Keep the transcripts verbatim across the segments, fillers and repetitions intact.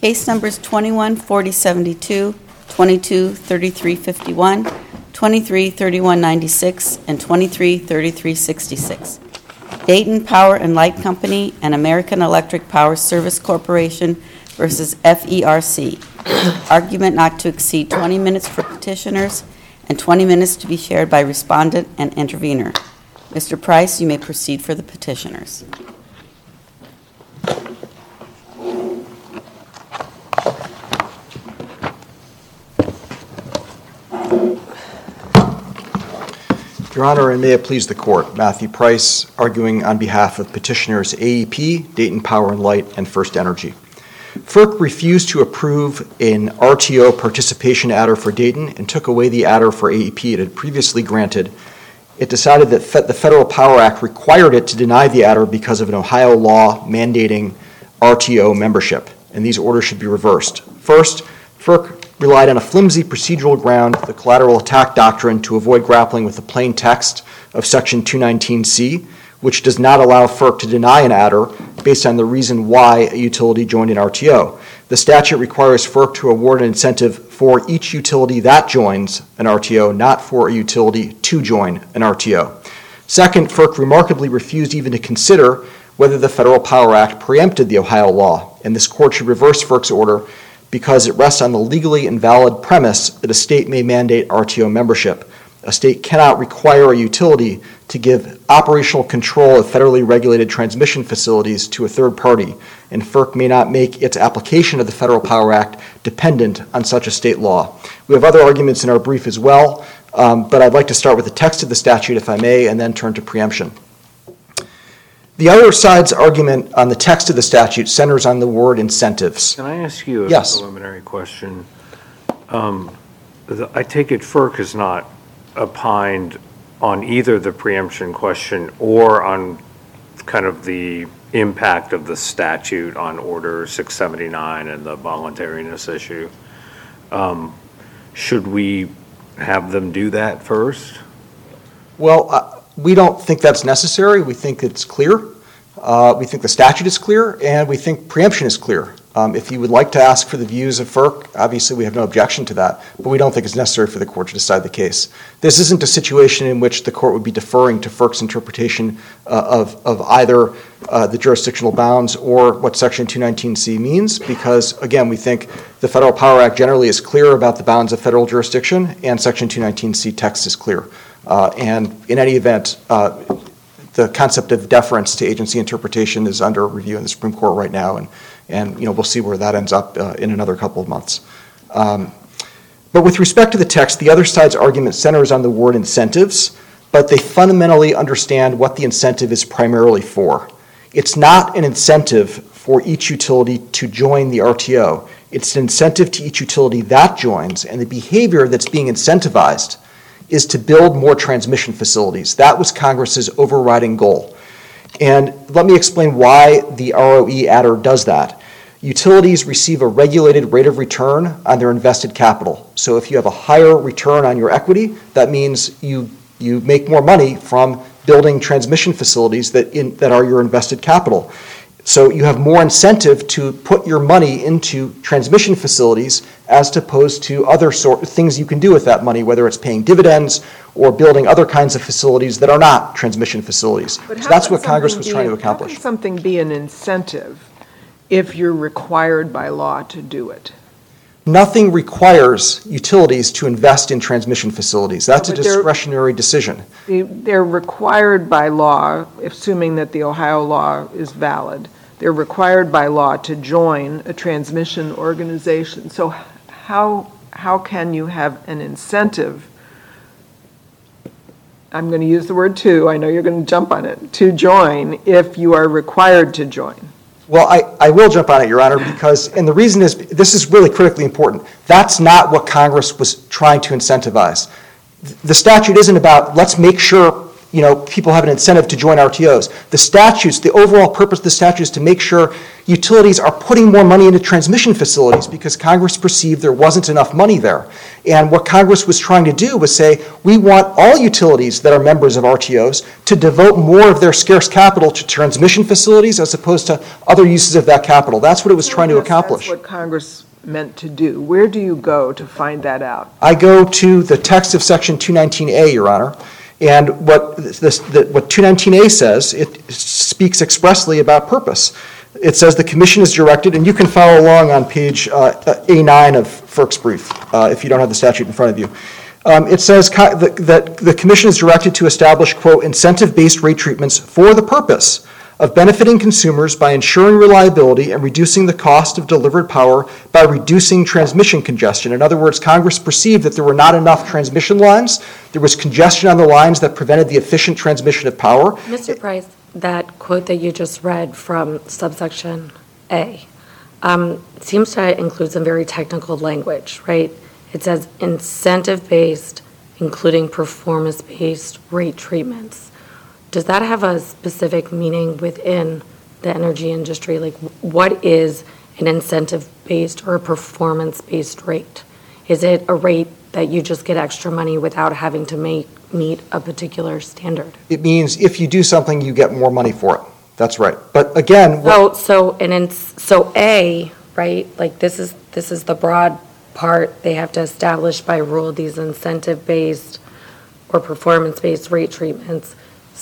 Case numbers twenty-one forty seventy-two, twenty-two thirty-three fifty-one, twenty-three thirty-one ninety-six, and twenty-three thirty-three sixty-six. Dayton Power and Light Company and American Electric Power Service Corporation versus F E R C. Argument not to exceed twenty minutes for petitioners and twenty minutes to be shared by respondent and intervener. Mister Price, you may proceed for the petitioners. Your Honor, and may it please the Court, Matthew Price, arguing on behalf of petitioners A E P, Dayton Power and Light, and First Energy. FERC refused to approve an R T O participation adder for Dayton and took away the adder for A E P it had previously granted. It decided that fe- the Federal Power Act required it to deny the adder because of an Ohio law mandating R T O membership, and these orders should be reversed. First, FERC relied on a flimsy procedural ground, the collateral attack doctrine, to avoid grappling with the plain text of Section two nineteen C, which does not allow FERC to deny an adder based on the reason why a utility joined an R T O. The statute requires FERC to award an incentive for each utility that joins an R T O, not for a utility to join an R T O. Second, FERC remarkably refused even to consider whether the Federal Power Act preempted the Ohio law, and this Court should reverse FERC's order because it rests on the legally invalid premise that a state may mandate R T O membership. A state cannot require a utility to give operational control of federally regulated transmission facilities to a third party, and FERC may not make its application of the Federal Power Act dependent on such a state law. We have other arguments in our brief as well, um, but I'd like to start with the text of the statute, if I may, and then turn to preemption. The other side's argument on the text of the statute centers on the word incentives. Can I ask you a yes. preliminary question? Um, the, I take it FERC has not opined on either the preemption question or on kind of the impact of the statute on Order six seventy-nine and the voluntariness issue. Um, should we have them do that first? Well, uh, we don't think that's necessary. We think it's clear. Uh, we think the statute is clear, and we think preemption is clear. Um, if you would like to ask for the views of FERC, obviously we have no objection to that, but we don't think it's necessary for the Court to decide the case. This isn't a situation in which the Court would be deferring to FERC's interpretation uh, of, of either uh, the jurisdictional bounds or what Section two nineteen C means, because, again, we think the Federal Power Act generally is clear about the bounds of federal jurisdiction, and Section two nineteen C text is clear. Uh, and in any event, uh, the concept of deference to agency interpretation is under review in the Supreme Court right now, and, and you know, we'll see where that ends up uh, in another couple of months. Um, but with respect to the text, the other side's argument centers on the word incentives, but they fundamentally understand what the incentive is primarily for. It's not an incentive for each utility to join the R T O. It's an incentive to each utility that joins, and the behavior that's being incentivized is to build more transmission facilities. That was Congress's overriding goal. And let me explain why the R O E adder does that. Utilities receive a regulated rate of return on their invested capital. So if you have a higher return on your equity, that means you, you make more money from building transmission facilities that, in, that are your invested capital. So you have more incentive to put your money into transmission facilities as opposed to other sort of things you can do with that money, whether it's paying dividends or building other kinds of facilities that are not transmission facilities. But so that's what Congress was trying to accomplish. How can something be an incentive if you're required by law to do it? Nothing requires utilities to invest in transmission facilities. That's no, a discretionary decision. They're required by law, assuming that the Ohio law is valid, they're required by law to join a transmission organization. So how, how can you have an incentive, I'm going to use the word to, I know you're going to jump on it, to join if you are required to join? Well, I, I will jump on it, Your Honor, because, and the reason is, this is really critically important. That's not what Congress was trying to incentivize. The statute isn't about, let's make sure you know, people have an incentive to join R T Os. The statutes, the overall purpose of the statute is to make sure utilities are putting more money into transmission facilities because Congress perceived there wasn't enough money there. And what Congress was trying to do was say, we want all utilities that are members of R T Os to devote more of their scarce capital to transmission facilities as opposed to other uses of that capital. That's what it was trying to Yes, accomplish. That's what Congress meant to do. Where do you go to find that out? I go to the text of Section two nineteen A, Your Honor, and what this, the, what two nineteen A says, it speaks expressly about purpose. It says the commission is directed, and you can follow along on page uh, A nine of FERC's brief uh, if you don't have the statute in front of you. Um, it says co- that, that the commission is directed to establish, quote, incentive-based rate treatments for the purpose of benefiting consumers by ensuring reliability and reducing the cost of delivered power by reducing transmission congestion. In other words, Congress perceived that there were not enough transmission lines. There was congestion on the lines that prevented the efficient transmission of power. Mister Price, that quote that you just read from subsection A um, seems to include some very technical language, right? It says incentive-based, including performance-based rate treatments. Does that have a specific meaning within the energy industry? Like, what is an incentive-based or a performance-based rate? Is it a rate that you just get extra money without having to make, meet a particular standard? It means if you do something, you get more money for it. That's right. But again, what, So, so, and in, so A, right, like this is, this is the broad part. They have to establish by rule these incentive-based or performance-based rate treatments.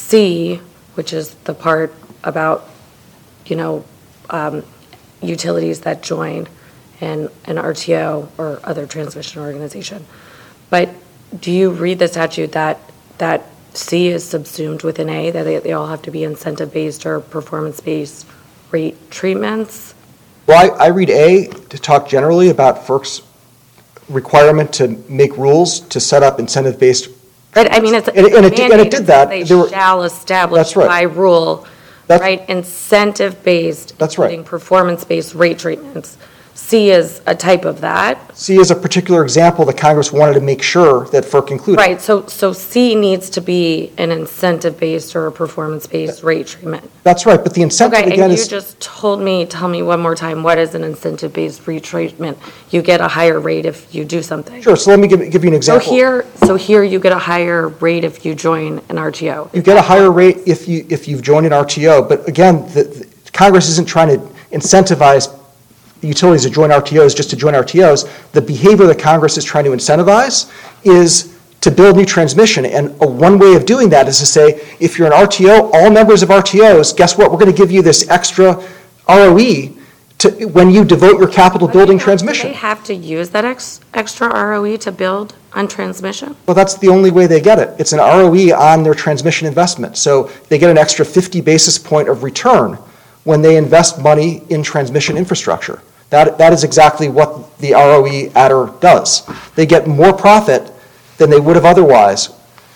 C, which is the part about, you know, um, utilities that join in an R T O or other transmission organization. But do you read the statute that that C is subsumed within A, that they, they all have to be incentive-based or performance-based rate treatments? well, I, I read A to talk generally about FERC's requirement to make rules to set up incentive-based. But I mean, it's And it- and it did- and it mandated did that. They There were- shall establish That's right. by rule, That's- right, incentive-based. That's right. Including performance-based rate treatments. C is a type of that. C is a particular example that Congress wanted to make sure that FERC included. Right, so, so C needs to be an incentive-based or a performance-based rate treatment. That's right, but the incentive Okay, again and you is, just told me, tell me one more time, what is an incentive-based rate treatment? You get a higher rate if you do something. sure, so let me give, give you an So example. here, so here you get a higher rate if you join an R T O. You get a higher rate if you, if you've joined an R T O, but again, the, the- Congress isn't trying to incentivize the utilities to join R T Os just to join R T Os. The behavior that Congress is trying to incentivize is to build new transmission, and a one way of doing that is to say, if you're an R T O, all members of R T Os, guess what, we're going to give you this extra R O E to, when you devote your capital building Do transmission. they have to use that ex- extra R O E to build on transmission? Well, that's the only way they get it. It's an R O E on their transmission investment. So they get an extra fifty basis point of return when they invest money in transmission infrastructure. That, that is exactly what the R O E adder does. They get more profit than they would have otherwise,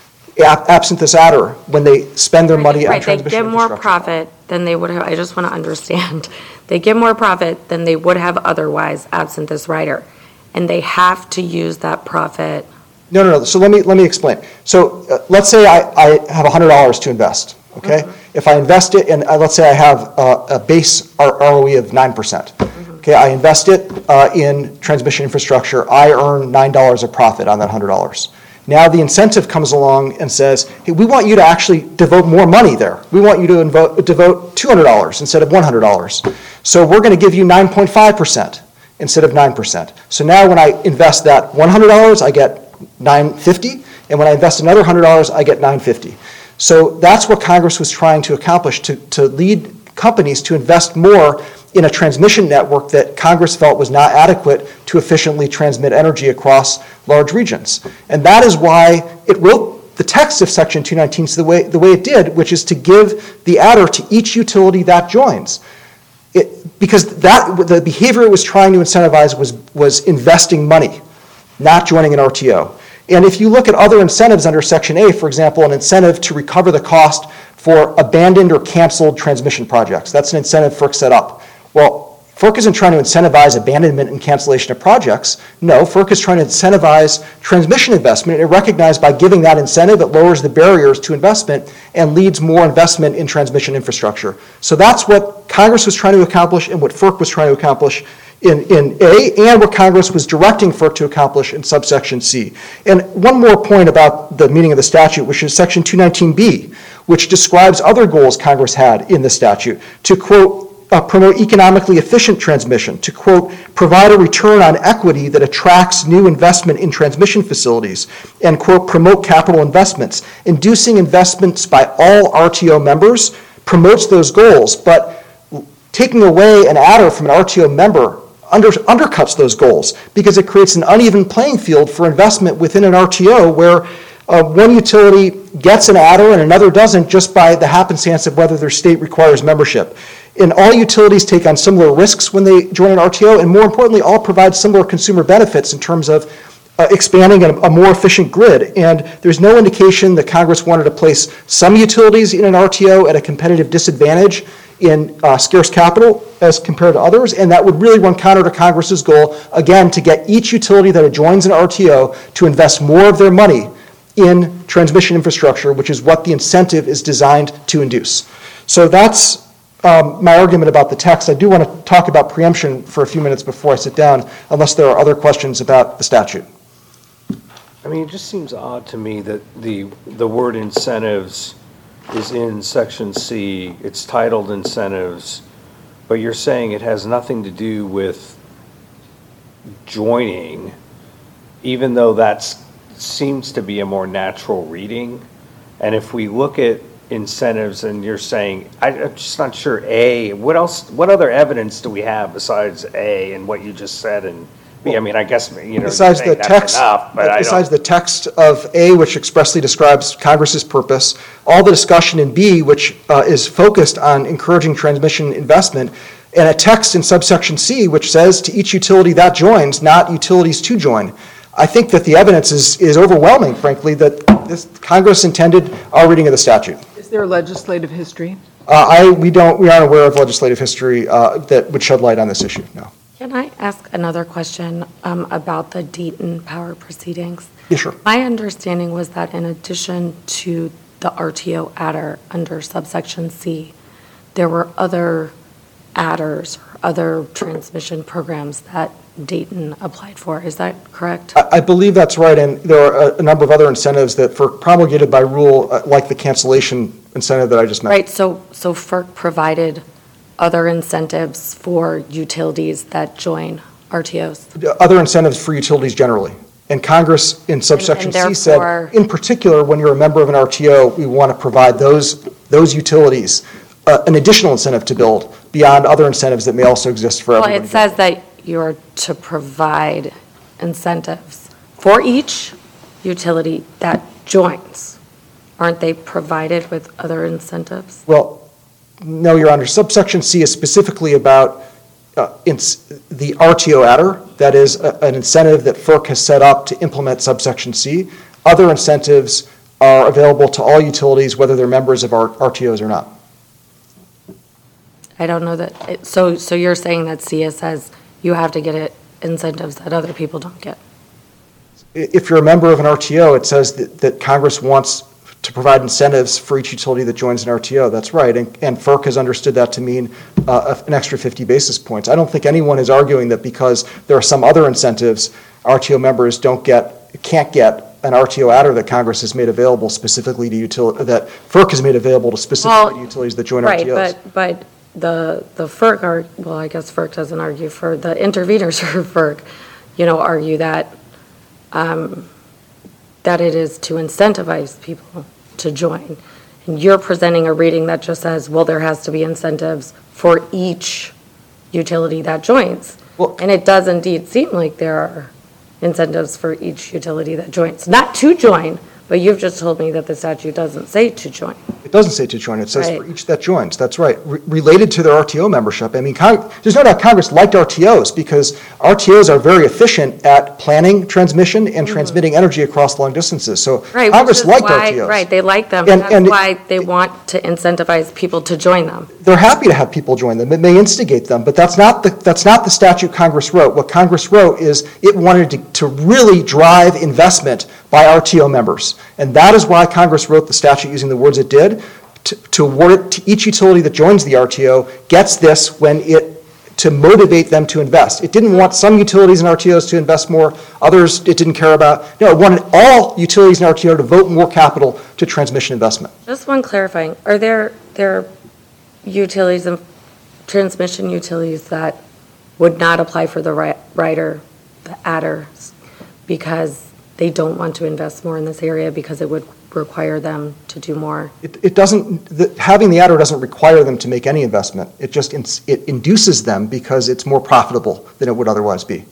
ab- absent this adder, when they spend their money on Right, they transmission get more infrastructure. profit than they would have, I just want to understand. They get more profit than they would have otherwise absent this rider. And they have to use that profit. No, no, no. So let me, let me explain. So uh, let's say I, I have one hundred dollars to invest, okay? Mm-hmm. If I invest it, and uh, let's say I have uh, a base R- ROE of nine percent. Okay, I invest it uh, in transmission infrastructure. I earn nine dollars of profit on that one hundred dollars. Now the incentive comes along and says, hey, we want you to actually devote more money there. We want you to invo- devote two hundred dollars instead of one hundred dollars. So we're going to give you nine point five percent instead of nine percent. So now when I invest that one hundred dollars, I get nine hundred fifty dollars, and when I invest another one hundred dollars, I get nine hundred fifty dollars. So that's what Congress was trying to accomplish, to, to lead companies to invest more in a transmission network that Congress felt was not adequate to efficiently transmit energy across large regions. And that is why it wrote the text of Section two nineteen the way, the way it did, which is to give the adder to each utility that joins. It, because that, the behavior it was trying to incentivize was, was investing money, not joining an R T O. And if you look at other incentives under Section A, for example, an incentive to recover the cost for abandoned or canceled transmission projects, that's an incentive FERC set up. Well, FERC isn't trying to incentivize abandonment and cancellation of projects. No, FERC is trying to incentivize transmission investment, and it recognized by giving that incentive, it lowers the barriers to investment and leads more investment in transmission infrastructure. So that's what Congress was trying to accomplish and what FERC was trying to accomplish in, in A, and what Congress was directing FERC to accomplish in subsection C. And one more point about the meaning of the statute, which is section two nineteen B, which describes other goals Congress had in the statute to, quote, Uh, promote economically efficient transmission, to, quote, provide a return on equity that attracts new investment in transmission facilities, and, quote, promote capital investments. Inducing investments by all R T O members promotes those goals, but taking away an adder from an R T O member under, undercuts those goals because it creates an uneven playing field for investment within an R T O where Uh, one utility gets an adder and another doesn't just by the happenstance of whether their state requires membership. And all utilities take on similar risks when they join an R T O, and more importantly, all provide similar consumer benefits in terms of uh, expanding a, a more efficient grid. And there's no indication that Congress wanted to place some utilities in an R T O at a competitive disadvantage in uh, scarce capital as compared to others, and that would really run counter to Congress's goal, again, to get each utility that joins an R T O to invest more of their money in transmission infrastructure, which is what the incentive is designed to induce. So that's um, my argument about the text. I do want to talk about preemption for a few minutes before I sit down, unless there are other questions about the statute. I mean, it just seems odd to me that the, the word incentives is in section C, it's titled incentives, but you're saying it has nothing to do with joining, even though that's seems to be a more natural reading. And if we look at incentives and you're saying, I, I'm just not sure, A, what else, what other evidence do we have besides A and what you just said and B? I mean, I guess, you know, besides the that's text, enough, but I besides don't. the text of A, which expressly describes Congress's purpose, all the discussion in B, which uh, is focused on encouraging transmission investment, and a text in subsection C, which says to each utility that joins, not utilities to join. I think that the evidence is, is overwhelming, frankly, that this Congress intended our reading of the statute. Is there legislative history? Uh, I, we don't, we aren't aware of legislative history uh, that would shed light on this issue, no. Can I ask another question um, about the Dayton Power proceedings? Yeah, sure. My understanding was that in addition to the R T O adder under subsection C, there were other adders or other transmission programs that Dayton applied for. Is that correct? I, I believe that's right, and there are a, a number of other incentives that FERC promulgated by rule, uh, like the cancellation incentive that I just mentioned. Right, so, so FERC provided other incentives for utilities that join R T Os? Other incentives for utilities generally. And Congress in subsection And- and C therefore- said, in particular, when you're a member of an R T O, we want to provide those, those utilities uh, an additional incentive to build beyond other incentives that may also exist for Well, everybody. it says that you're to provide incentives for each utility that joins. Aren't they provided with other incentives? Well, no, Your Honor. Subsection C is specifically about uh, ins- the R T O adder. That is a, an incentive that FERC has set up to implement subsection C. Other incentives are available to all utilities, whether they're members of our R T Os or not. I don't know that, it- so, so you're saying that C S says you have to get it incentives that other people don't get? I- If you're a member of an R T O, it says that, that Congress wants to provide incentives for each utility that joins an R T O. That's right, and, and FERC has understood that to mean uh, an extra fifty basis points. I don't think anyone is arguing that because there are some other incentives, R T O members don't get, can't get an R T O adder that Congress has made available specifically to utility, that FERC has made available to specifically Well, utilities that join Right, R T Os. but, but the, the FERC, are well, I guess FERC doesn't argue for, the interveners for FERC, you know, argue that, um, that it is to incentivize people to join. And you're presenting a reading that just says, well, there has to be incentives for each utility that joins. Well- And it does indeed seem like there are incentives for each utility that joins, not to join, But you've just told me that the statute doesn't say to join. It doesn't say to join, it says for Right. each that joins, that's right, Re- related to their R T O membership. I mean, Con- there's no doubt Congress liked R T Os because R T Os are very efficient at planning transmission and transmitting energy across long distances, so Mm-hmm. Right, which Congress is liked why- R T Os. Right, they like them, And- that's and- why they want to incentivize people to join them. They're happy to have people join them, it may instigate them, but that's not the, that's not the statute Congress wrote. What Congress wrote is it wanted to, to really drive investment by R T O members, and that is why Congress wrote the statute using the words it did, to, to award it to each utility that joins the R T O gets this when it, to motivate them to invest. It didn't want some utilities and R T Os to invest more, others it didn't care about. No, it wanted all utilities and R T O to vote more capital to transmission investment. Just one clarifying, are there, there utilities and transmission utilities that would not apply for the ri- rider, the adders, because they don't want to invest more in this area because it would require them to do more? It, it doesn't, the, having the adder doesn't require them to make any investment. It just, ins- it induces them because it's more profitable than it would otherwise be.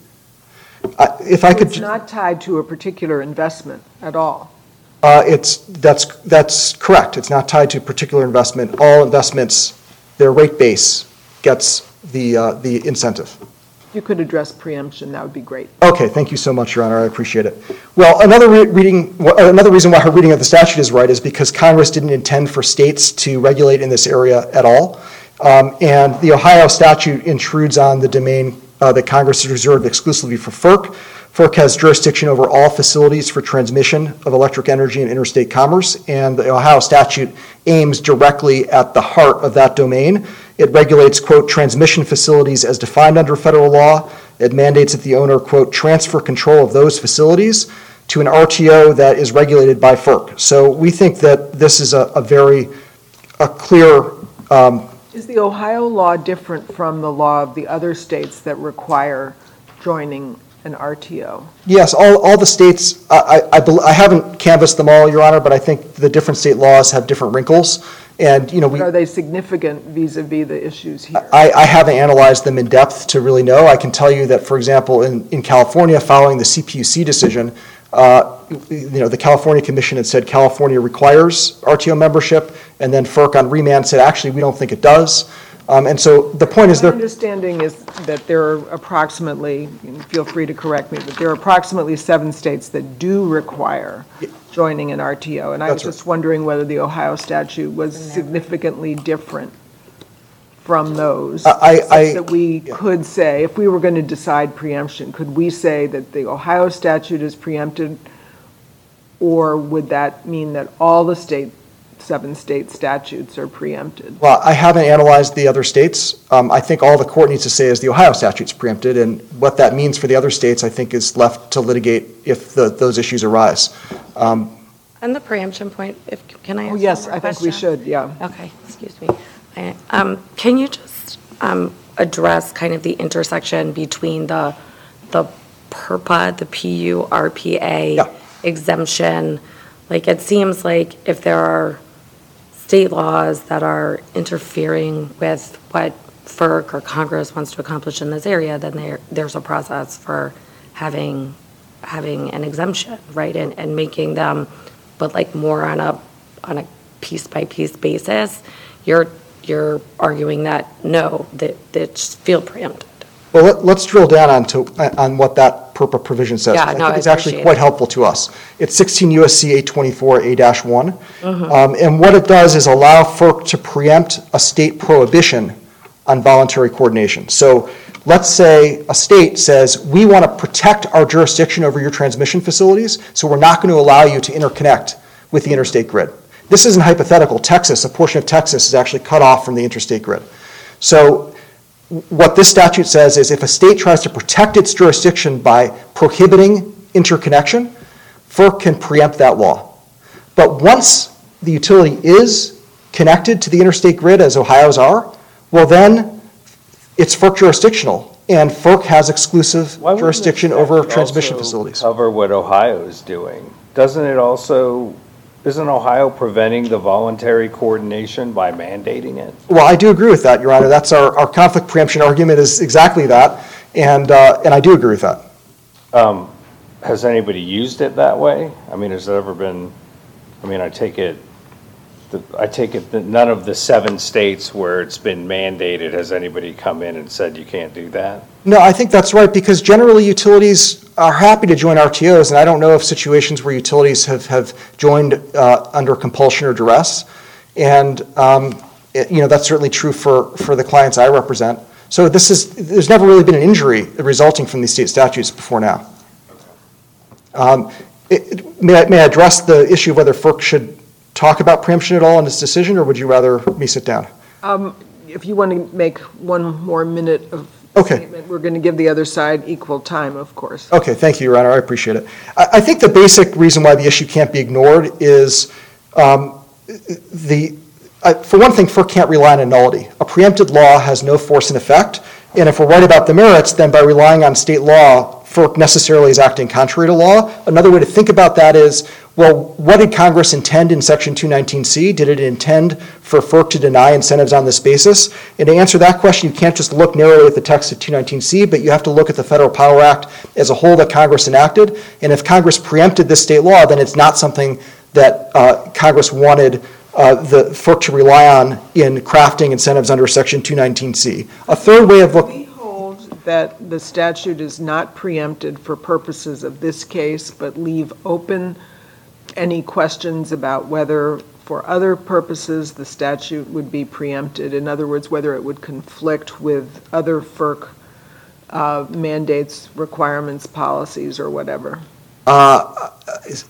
Uh, If I could. It's not tied to a particular investment at all. Uh, It's, that's, that's correct. It's not tied to particular investment. All investments, their rate base gets the, uh, the incentive. If you could address preemption, that would be great. Okay, thank you so much, Your Honor, I appreciate it. Well, another re- reading, wh- another reason why her reading of the statute is right is because Congress didn't intend for states to regulate in this area at all. Um, And the Ohio statute intrudes on the domain uh, that Congress has reserved exclusively for FERC. FERC has jurisdiction over all facilities for transmission of electric energy and interstate commerce, and the Ohio statute aims directly at the heart of that domain. It regulates, quote, transmission facilities as defined under federal law. It mandates that the owner, quote, transfer control of those facilities to an R T O that is regulated by FERC. So we think that this is a, a very, a clear, um, Is the Ohio law different from the law of the other states that require joining an R T O? yes, all, all the states, I, I, I bel- I haven't canvassed them all, Your Honor, but I think the different state laws have different wrinkles. And, you know, we. But are they significant vis-à-vis the issues here? I, I haven't analyzed them in depth to really know. I can tell you that, for example, in, in California, following the C P U C decision, uh, you know, the California Commission had said California requires R T O membership, and then FERC on remand said, actually, we don't think it does. Um, and so the point is My there. understanding is that there are approximately, feel free to correct me, but there are approximately seven states that do require joining an R T O. And I was That's right. just wondering whether the Ohio statute was significantly different from those. I- I- such that we could say, if we were going to decide preemption, could we say that the Ohio statute is preempted? Or would that mean that all the state, seven state statutes are preempted? Well, I haven't analyzed the other states. Um, I think all the court needs to say is the Ohio statute's preempted, and what that means for the other states, I think, is left to litigate if the, those issues arise. Um, On the preemption point, if, can I ask Oh, one yes, more I think we question? should, yeah. Okay, excuse me. I- um, Can you just um, address kind of the intersection between the, the PURPA, the P U R P A Yeah. exemption? Like, it seems like if there are state laws that are interfering with what FERC or Congress wants to accomplish in this area, then there, there's a process for having, having an exemption, right? And, and making them, but like more on a, on a piece-by-piece basis. You're, you're arguing that, no, that, that just feel preempted. Well, let- let's drill down onto, on what that PURPA provision says. Yeah, I no, think I it's actually appreciate quite it. helpful to us. It's sixteen U S C eight twenty-four A one. Mm-hmm. Um, And what it does is allow FERC to preempt a state prohibition on voluntary coordination. So let's say a state says, we want to protect our jurisdiction over your transmission facilities, so we're not going to allow you to interconnect with the interstate grid. This isn't hypothetical. Texas, a portion of Texas is actually cut off from the interstate grid. So what this statute says is if a state tries to protect its jurisdiction by prohibiting interconnection, FERC can preempt that law. But once the utility is connected to the interstate grid, as Ohio's are, well then, it's FERC jurisdictional, and FERC has exclusive Why wouldn't the jurisdiction over statute transmission also facilities. cover what Ohio is doing? Doesn't it also, isn't Ohio preventing the voluntary coordination by mandating it? Well, I do agree with that, Your Honor. That's our, our conflict preemption argument is exactly that, and, uh, and I do agree with that. Um, Has anybody used it that way? I mean, has it ever been I mean, I take it, the- I take it that none of the seven states where it's been mandated, has anybody come in and said you can't do that? No, I think that's right, because generally utilities are happy to join R T Os, and I don't know of situations where utilities have, have joined uh, under compulsion or duress. And, um, it- you know, that's certainly true for, for the clients I represent. So this is, there's never really been an injury resulting from these state statutes before now. Um, it- it- May I, may I address the issue of whether FERC should talk about preemption at all in its decision, or would you rather me sit down? Um, If you want to make one more minute of Okay. statement, we're going to give the other side equal time, of course. Okay, thank you, Your Honor, I appreciate it. I, I think the basic reason why the issue can't be ignored is um, the, uh, for one thing, FERC can't rely on a nullity. A preempted law has no force and effect, and if we're right about the merits, then by relying on state law, FERC necessarily is acting contrary to law. Another way to think about that is, well, what did Congress intend in Section two nineteen C? Did it intend for FERC to deny incentives on this basis? And to answer that question, you can't just look narrowly at the text of two nineteen C, but you have to look at the Federal Power Act as a whole that Congress enacted. And if Congress preempted this state law, then it's not something that uh, Congress wanted uh, the FERC to rely on in crafting incentives under Section two nineteen C. A third way of looking... We hold that the statute is not preempted for purposes of this case, but leave open any questions about whether, for other purposes, the statute would be preempted. In other words, whether it would conflict with other FERC uh, mandates, requirements, policies, or whatever. Uh, is-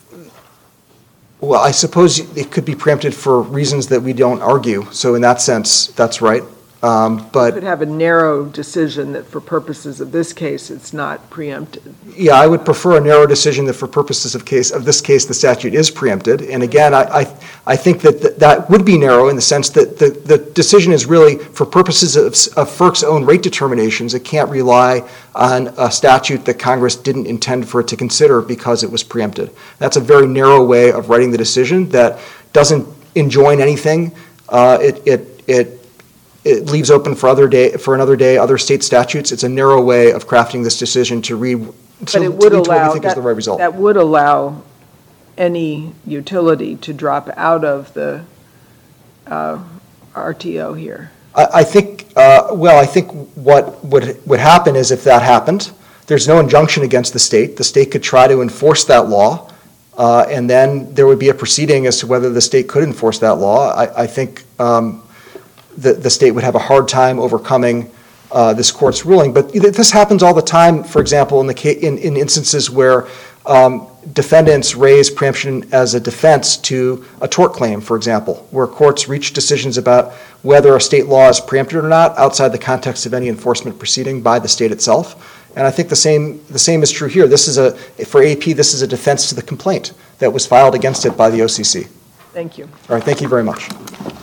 Well, I suppose it could be preempted for reasons that we don't argue. So in that sense, that's right. Um, You But could have a narrow decision that for purposes of this case, it's not preempted. yeah, I would prefer a narrow decision that for purposes of case, of this case, the statute is preempted. And again, I, I, I think that th- that would be narrow in the sense that the, the decision is really for purposes of, of FERC's own rate determinations. It can't rely on a statute that Congress didn't intend for it to consider because it was preempted. That's a very narrow way of writing the decision that doesn't enjoin anything. Uh, it, it, it, It leaves open for other day, for another day, other state statutes. It's a narrow way of crafting this decision to read, to But to it lead would to what we allow, think is the right result. that would allow any utility to drop out of the uh, R T O here. I, I think, uh, well, I think what would, would happen is if that happened, there's no injunction against the state. The state could try to enforce that law, uh, and then there would be a proceeding as to whether the state could enforce that law. I, I think um, the, the state would have a hard time overcoming uh, this court's ruling. But this happens all the time, for example, in, the ca- in, in instances where um, defendants raise preemption as a defense to a tort claim, for example, where courts reach decisions about whether a state law is preempted or not outside the context of any enforcement proceeding by the state itself. And I think the same the same is true here. This is a, for A P, this is a defense to the complaint that was filed against it by the O C C. Thank you. All right, thank you very much.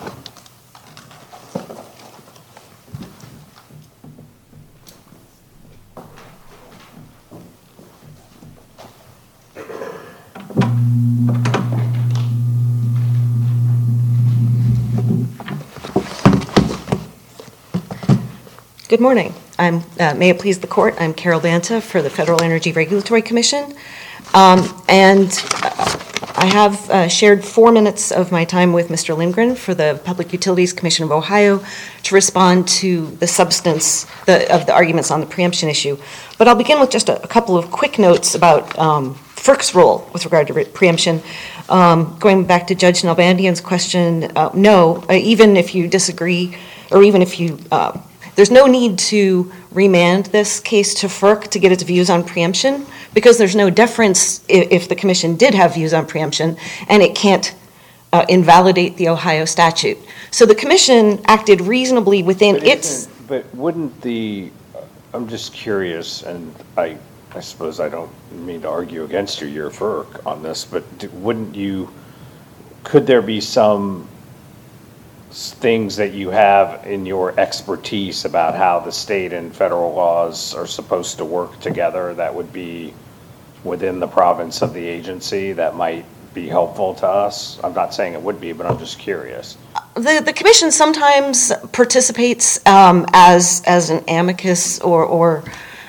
Good morning. I'm, uh, may it please the court, I'm Carol Banta for the Federal Energy Regulatory Commission. Um, and uh, I have uh, shared four minutes of my time with Mister Lindgren for the Public Utilities Commission of Ohio to respond to the substance the, of the arguments on the preemption issue. But I'll begin with just a, a couple of quick notes about um, FERC's role with regard to re- preemption. Um, going back to Judge Nalbandian's question, uh, no, uh, even if you disagree, or even if you uh, there's no need to remand this case to FERC to get its views on preemption, because there's no deference if, if the commission did have views on preemption, and it can't uh, invalidate the Ohio statute. So the commission acted reasonably within But its... isn't- But wouldn't the, I'm just curious, and I, I suppose I don't mean to argue against you, you're FERC on this, but d- wouldn't you, could there be some s- things that you have in your expertise about how the state and federal laws are supposed to work together that would be within the province of the agency that might be helpful to us? I'm not saying it would be, but I'm just curious. The, the commission sometimes participates um, as, as an amicus or, or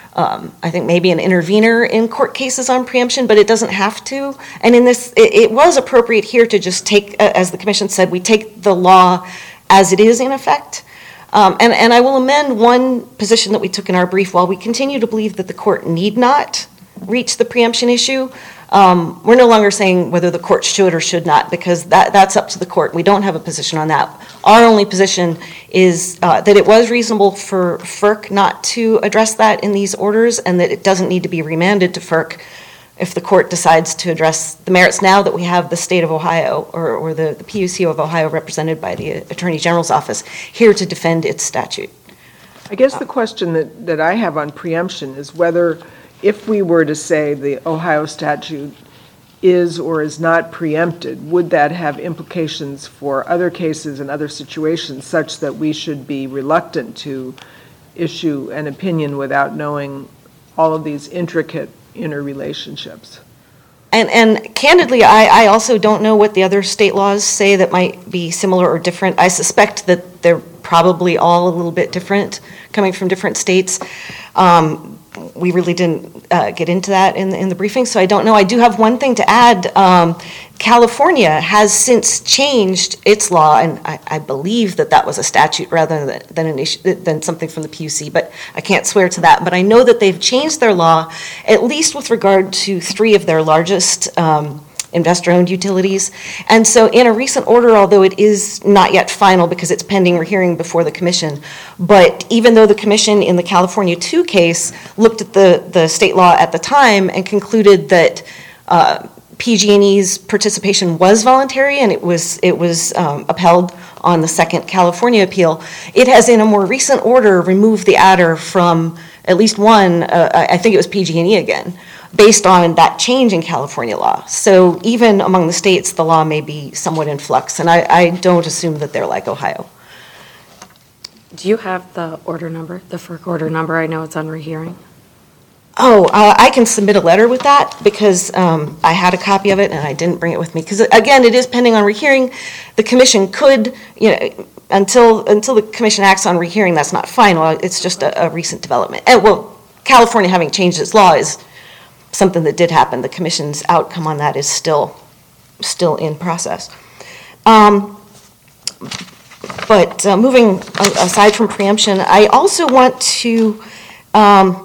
um, I think maybe an intervener in court cases on preemption, but it doesn't have to. And in this, it, it was appropriate here to just take, uh, as the commission said, we take the law as it is in effect. Um, and, and I will amend one position that we took in our brief. While we continue to believe that the court need not reach the preemption issue, um, we're no longer saying whether the court should or should not, because that, that's up to the court. We don't have a position on that. Our only position is uh, that it was reasonable for FERC not to address that in these orders, and that it doesn't need to be remanded to FERC if the court decides to address the merits now that we have the state of Ohio, or, or the, the P U C of Ohio represented by the Attorney General's office, here to defend its statute. I guess the question that, that I have on preemption is whether, if we were to say the Ohio statute is or is not preempted, would that have implications for other cases and other situations such that we should be reluctant to issue an opinion without knowing all of these intricate interrelationships? And, and candidly, I, I also don't know what the other state laws say that might be similar or different. I suspect that they're probably all a little bit different, coming from different states. Um, we really didn't uh, get into that in, in the briefing, so I don't know. I do have one thing to add. Um, California has since changed its law, and I, I believe that that was a statute rather than, than, an issue, than something from the P U C, but I can't swear to that. But I know that they've changed their law, at least with regard to three of their largest um, investor-owned utilities. And so in a recent order, although it is not yet final because it's pending rehearing before the commission, but even though the commission in the California two case looked at the, the state law at the time and concluded that uh, P G and E's participation was voluntary and it was, it was um, upheld on the second California appeal, it has in a more recent order removed the adder from at least one, uh, I think it was P G and E again, based on that change in California law. So even among the states, the law may be somewhat in flux, and I, I don't assume that they're like Ohio. Do you have the order number, the FERC order number? I know it's on rehearing. Oh, uh, I can submit a letter with that because um, I had a copy of it and I didn't bring it with me. Because again, it is pending on rehearing. The commission could, you know, until until the commission acts on rehearing, that's not final. It's just a, a recent development. And well, California having changed its law is something that did happen. The commission's outcome on that is still still in process. Um, but uh, moving aside from preemption, I also want to um,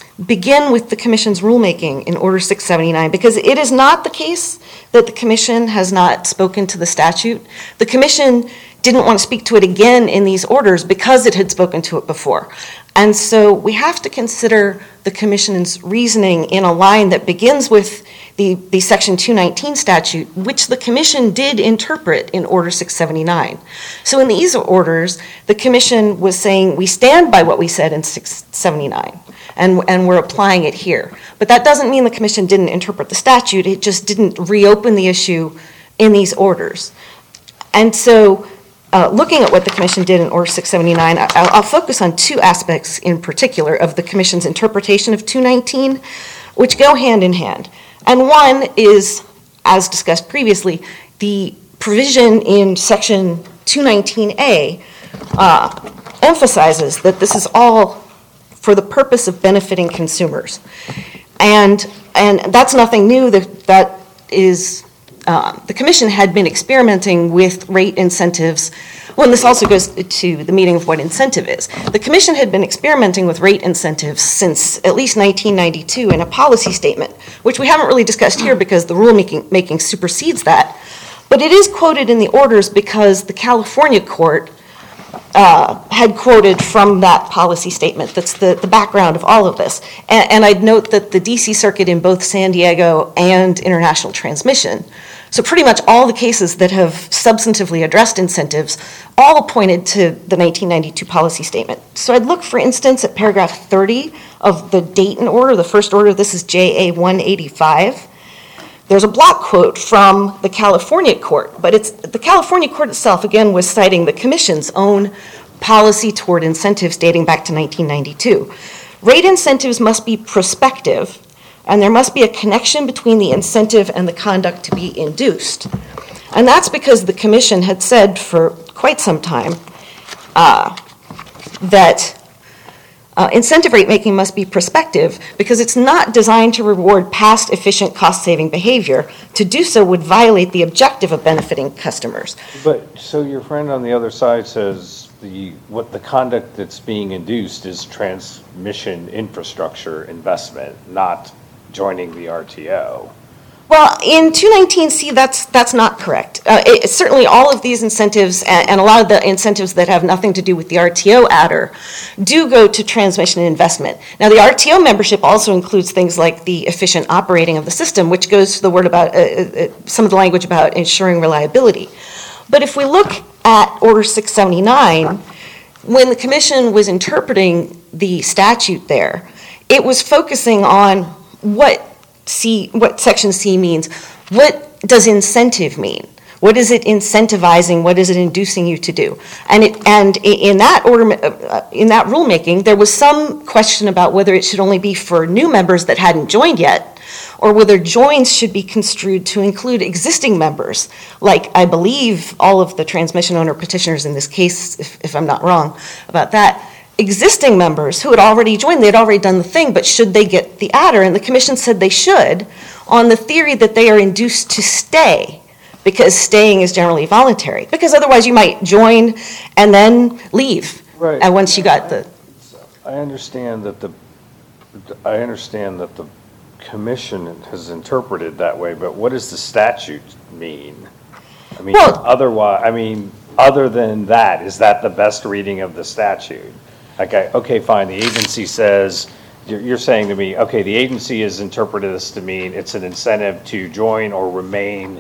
begin with the commission's rulemaking in Order six seventy-nine, because it is not the case that the commission has not spoken to the statute. The commission didn't want to speak to it again in these orders because it had spoken to it before. And so we have to consider the commission's reasoning in a line that begins with the, the Section two nineteen statute, which the commission did interpret in Order six seventy-nine. So in these orders, the commission was saying, we stand by what we said in six seventy-nine, and, and we're applying it here. But that doesn't mean the commission didn't interpret the statute, it just didn't reopen the issue in these orders. And so Uh, looking at what the commission did in Order six seventy-nine, I, I'll focus on two aspects in particular of the commission's interpretation of two nineteen, which go hand in hand. And one is, as discussed previously, the provision in Section two nineteen A uh, emphasizes that this is all for the purpose of benefiting consumers. And, and that's nothing new. That, that is Um, the commission had been experimenting with rate incentives. Well, and this also goes to the meaning of what incentive is. The commission had been experimenting with rate incentives since at least nineteen ninety-two in a policy statement, which we haven't really discussed here because the rulemaking making supersedes that. But it is quoted in the orders because the California court uh, had quoted from that policy statement. That's the, the background of all of this. And, and I'd note that the D C Circuit in both San Diego and International Transmission, so pretty much all the cases that have substantively addressed incentives, all pointed to the nineteen ninety-two policy statement. So I'd look, for instance, at paragraph thirty of the Dayton order, the first order. This is J A one eighty-five. There's a block quote from the California court, but it's the California court itself, again, was citing the commission's own policy toward incentives dating back to nineteen ninety-two. Rate incentives must be prospective, and there must be a connection between the incentive and the conduct to be induced. And that's because the commission had said for quite some time uh, that Uh, Incentive rate making must be prospective because it's not designed to reward past efficient cost-saving behavior. To do so would violate the objective of benefiting customers. But, so your friend on the other side says the, what the conduct that's being induced is transmission infrastructure investment, not joining the R T O. Well, in two nineteen C, that's, that's not correct. Uh, it- Certainly, all of these incentives, and and a lot of the incentives that have nothing to do with the R T O adder, do go to transmission and investment. Now, the R T O membership also includes things like the efficient operating of the system, which goes to the word about, uh, uh, some of the language about ensuring reliability. But if we look at Order six seventy-nine, when the commission was interpreting the statute there, it was focusing on what C, what Section C means. What does incentive mean? What is it incentivizing? What is it inducing you to do? And it, and in that order, uh, in that rulemaking, there was some question about whether it should only be for new members that hadn't joined yet, or whether joins should be construed to include existing members, like I believe all of the transmission owner petitioners in this case, if, if I'm not wrong about that, existing members who had already joined, they had already done the thing, but should they get the adder? And the commission said they should, on the theory that they are induced to stay, because staying is generally voluntary. Because otherwise you might join and then leave. Right. And once you got the, I understand that the, I understand that the commission has interpreted that way, but what does the statute mean? I mean, Well- otherwise, I mean, other than that, is that the best reading of the statute? Okay, okay, fine, the agency says, you're, you're saying to me, okay, the agency has interpreted this to mean it's an incentive to join or remain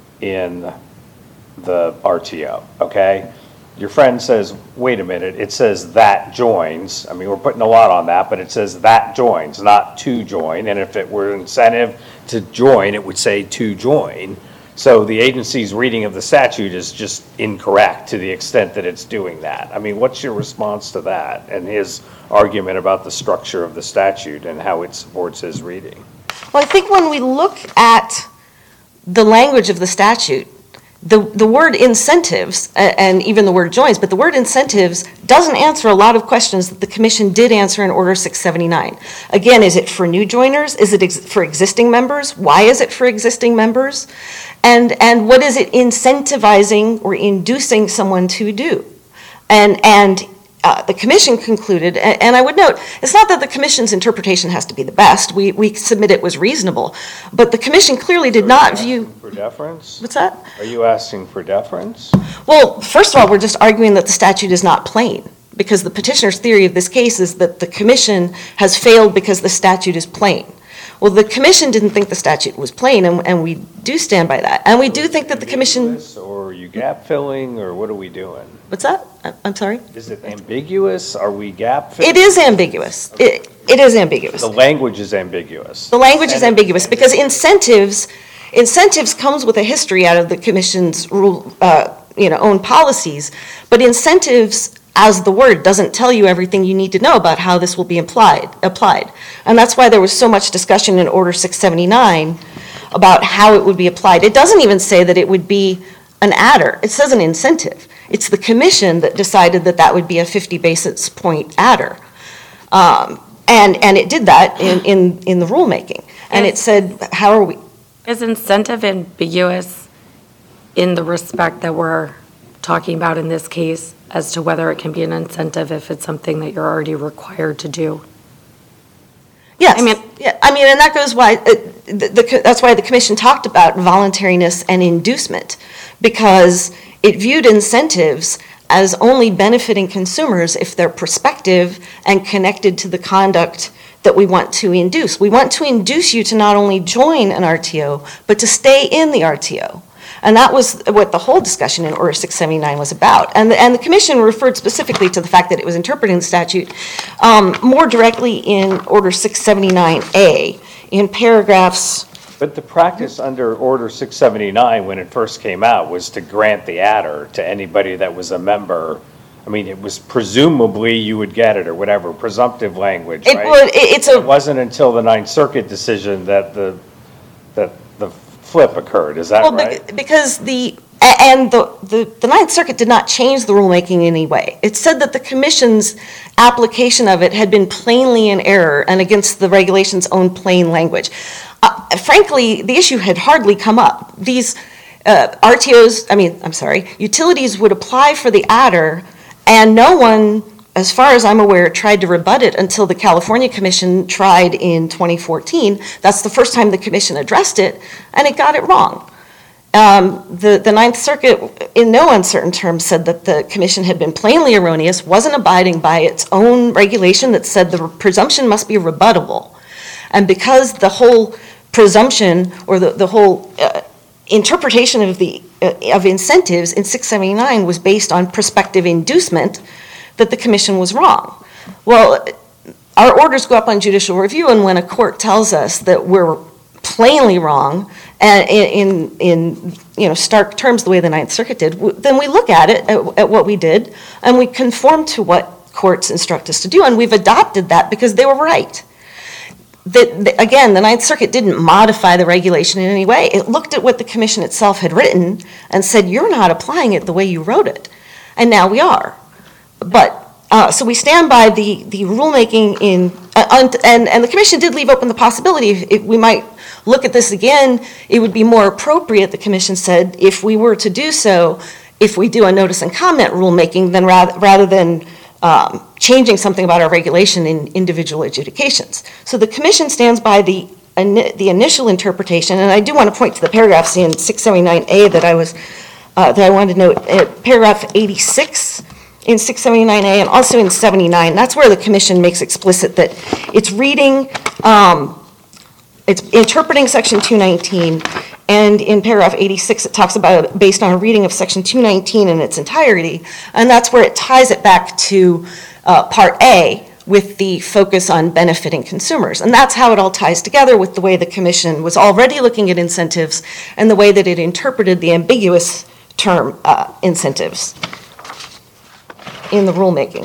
in the R T O, okay? Your friend says, wait a minute, it says that joins. I mean, we're putting a lot on that, but it says that joins, not to join. And if it were incentive to join, it would say to join. So the agency's reading of the statute is just incorrect to the extent that it's doing that. I mean, what's your response to that and his argument about the structure of the statute and how it supports his reading? well, I think when we look at the language of the statute, the, the word incentives, a- and even the word joins, but the word incentives doesn't answer a lot of questions that the commission did answer in Order six seventy-nine. Again, is it for new joiners? Is it ex- for existing members? Why is it for existing members? And, and what is it incentivizing or inducing someone to do? And, and uh, the commission concluded, and, and I would note, it's not that the commission's interpretation has to be the best. We, we submit it was reasonable. But the commission clearly did not view, For deference? what's that? Are you asking for deference? Well, first of all, we're just arguing that the statute is not plain, because the petitioner's theory of this case is that the commission has failed because the statute is plain. Well, the commission didn't think the statute was plain, and, and we do stand by that. And we do think that the commission, Ambiguous, or are you gap filling, or what are we doing? what's that? I- I'm sorry? Is it ambiguous? Are we gap filling? It is ambiguous. It, it is ambiguous. The language is ambiguous. The language is And it- ambiguous because incentives, incentives comes with a history out of the commission's rule, uh, you know, own policies. But incentives, as the word, doesn't tell you everything you need to know about how this will be applied, applied. And that's why there was so much discussion in Order six seventy-nine about how it would be applied. It doesn't even say that it would be an adder. It says an incentive. It's the commission that decided that that would be a fifty basis point adder. Um, And, and it did that in, in, in the rulemaking. And it said, how are we, Is incentive ambiguous in the respect that we're talking about in this case as to whether it can be an incentive if it's something that you're already required to do? yes. I mean- Yeah, I mean, and that goes why, uh, the, the, that's why the commission talked about voluntariness and inducement, because it viewed incentives as only benefiting consumers if they're prospective and connected to the conduct that we want to induce. We want to induce you to not only join an R T O, but to stay in the R T O. And that was what the whole discussion in Order six seventy-nine was about. And the, and the commission referred specifically to the fact that it was interpreting the statute um, more directly in Order six seventy-nine A, in paragraphs. But the practice under Order six seventy-nine, when it first came out, was to grant the adder to anybody that was a member. I mean, it was presumably you would get it or whatever, presumptive language, It right? would, it- it's It a, wasn't until the Ninth Circuit decision that the, that the flip occurred, is that well, right? bec- because the, a- A- And the, the, the Ninth Circuit did not change the rulemaking in any way. It said that the commission's application of it had been plainly in error and against the regulation's own plain language. Uh, frankly, the issue had hardly come up. These uh, R T Os, I mean, I'm sorry, utilities would apply for the adder, and no one, as far as I'm aware, tried to rebut it until the California Commission tried in twenty fourteen. That's the first time the commission addressed it, and it got it wrong. Um, the, the Ninth Circuit, in no uncertain terms, said that the commission had been plainly erroneous, wasn't abiding by its own regulation that said the presumption must be rebuttable. And because the whole presumption or the, the whole uh, interpretation of the uh, of incentives in six seventy-nine was based on prospective inducement, that the commission was wrong. Well, our orders go up on judicial review, and when a court tells us that we're plainly wrong, and in, in, in you know, stark terms the way the Ninth Circuit did, then we look at it, at, at what we did, and we conform to what courts instruct us to do, and we've adopted that because they were right. That, the, again, the Ninth Circuit didn't modify the regulation in any way. It looked at what the commission itself had written and said, you're not applying it the way you wrote it. And now we are. But, uh, so we stand by the, the rulemaking in, uh, and, and the commission did leave open the possibility, if, if we might look at this again, it would be more appropriate, the commission said, if we were to do so, if we do a notice and comment rulemaking, then rather, rather than um, changing something about our regulation in individual adjudications. So the commission stands by the, the initial interpretation, and I do want to point to the paragraphs in six seventy-nine A that I was, uh, that I wanted to note, uh, paragraph eighty-six in six seventy-nine A and also in seventy-nine. That's where the commission makes explicit that it's reading, um, it's interpreting section two nineteen, and in paragraph eighty-six it talks about based on a reading of section two nineteen in its entirety, and that's where it ties it back to uh, part A with the focus on benefiting consumers. And that's how it all ties together with the way the commission was already looking at incentives and the way that it interpreted the ambiguous term uh, incentives in the rulemaking.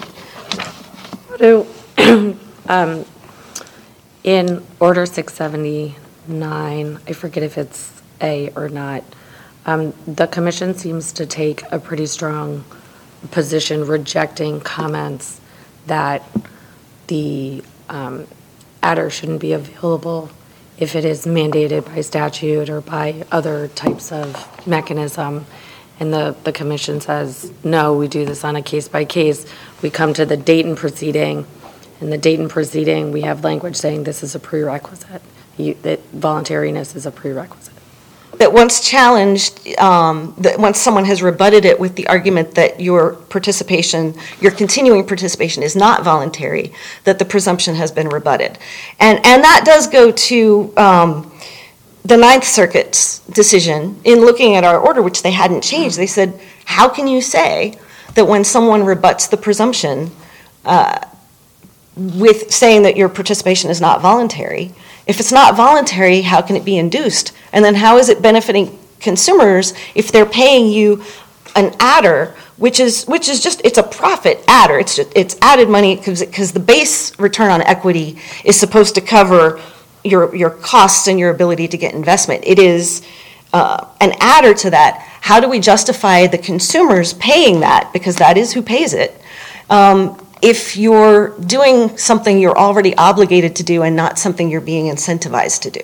So, um, in Order six seventy-nine, I forget if it's A or not, um, the commission seems to take a pretty strong position rejecting comments that the um, adder shouldn't be available if it is mandated by statute or by other types of mechanism. And the, the commission says, no, we do this on a case by case. We come to the Dayton proceeding. In the Dayton proceeding, we have language saying this is a prerequisite, you, that voluntariness is a prerequisite. That once challenged, um, that once someone has rebutted it with the argument that your participation, your continuing participation is not voluntary, that the presumption has been rebutted. And, and that does go to um, the Ninth Circuit's decision in looking at our order, which they hadn't changed. They said, how can you say that when someone rebuts the presumption uh, with saying that your participation is not voluntary? If it's not voluntary, how can it be induced? And then how is it benefiting consumers if they're paying you an adder, which is which is just, it's a profit adder. It's just, it's added money because the base return on equity is supposed to cover your your costs and your ability to get investment. It is uh, an adder to that. How do we justify the consumers paying that, because that is who pays it, um, if you're doing something you're already obligated to do and not something you're being incentivized to do?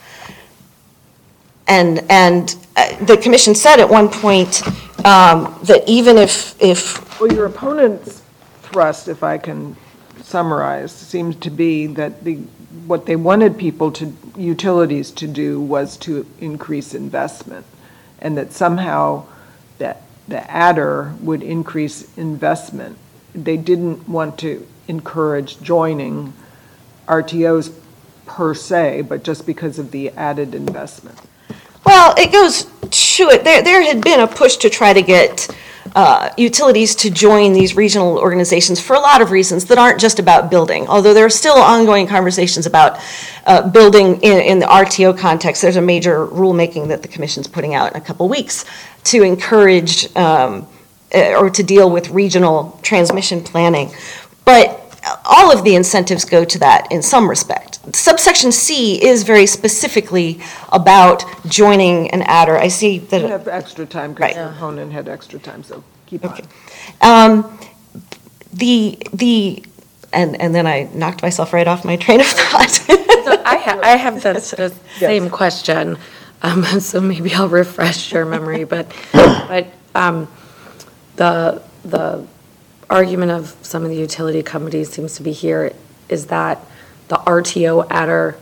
And and uh, the commission said at one point um, that even if if Well, your opponent's thrust, if I can summarize, seems to be that the what they wanted people to, utilities to do, was to increase investment, and that somehow that the adder would increase investment. They didn't want to encourage joining R T Os per se, but just because of the added investment. Well, it goes to it. There, there had been a push to try to get uh, utilities to join these regional organizations for a lot of reasons that aren't just about building, although there are still ongoing conversations about uh, building in, in the R T O context. There's a major rulemaking that the commission's putting out in a couple weeks to encourage um, or to deal with regional transmission planning. But all of the incentives go to that in some respect. Subsection C is very specifically about joining an adder. I see You that, have extra time Right. because your opponent had extra time, so keep on. um, the, the, and, and then I knocked myself right off my train of thought. So I ha- I have the, the same question, um, so maybe I'll refresh your memory, but, but, um, the, the argument of some of the utility companies seems to be here is that the R T O adder,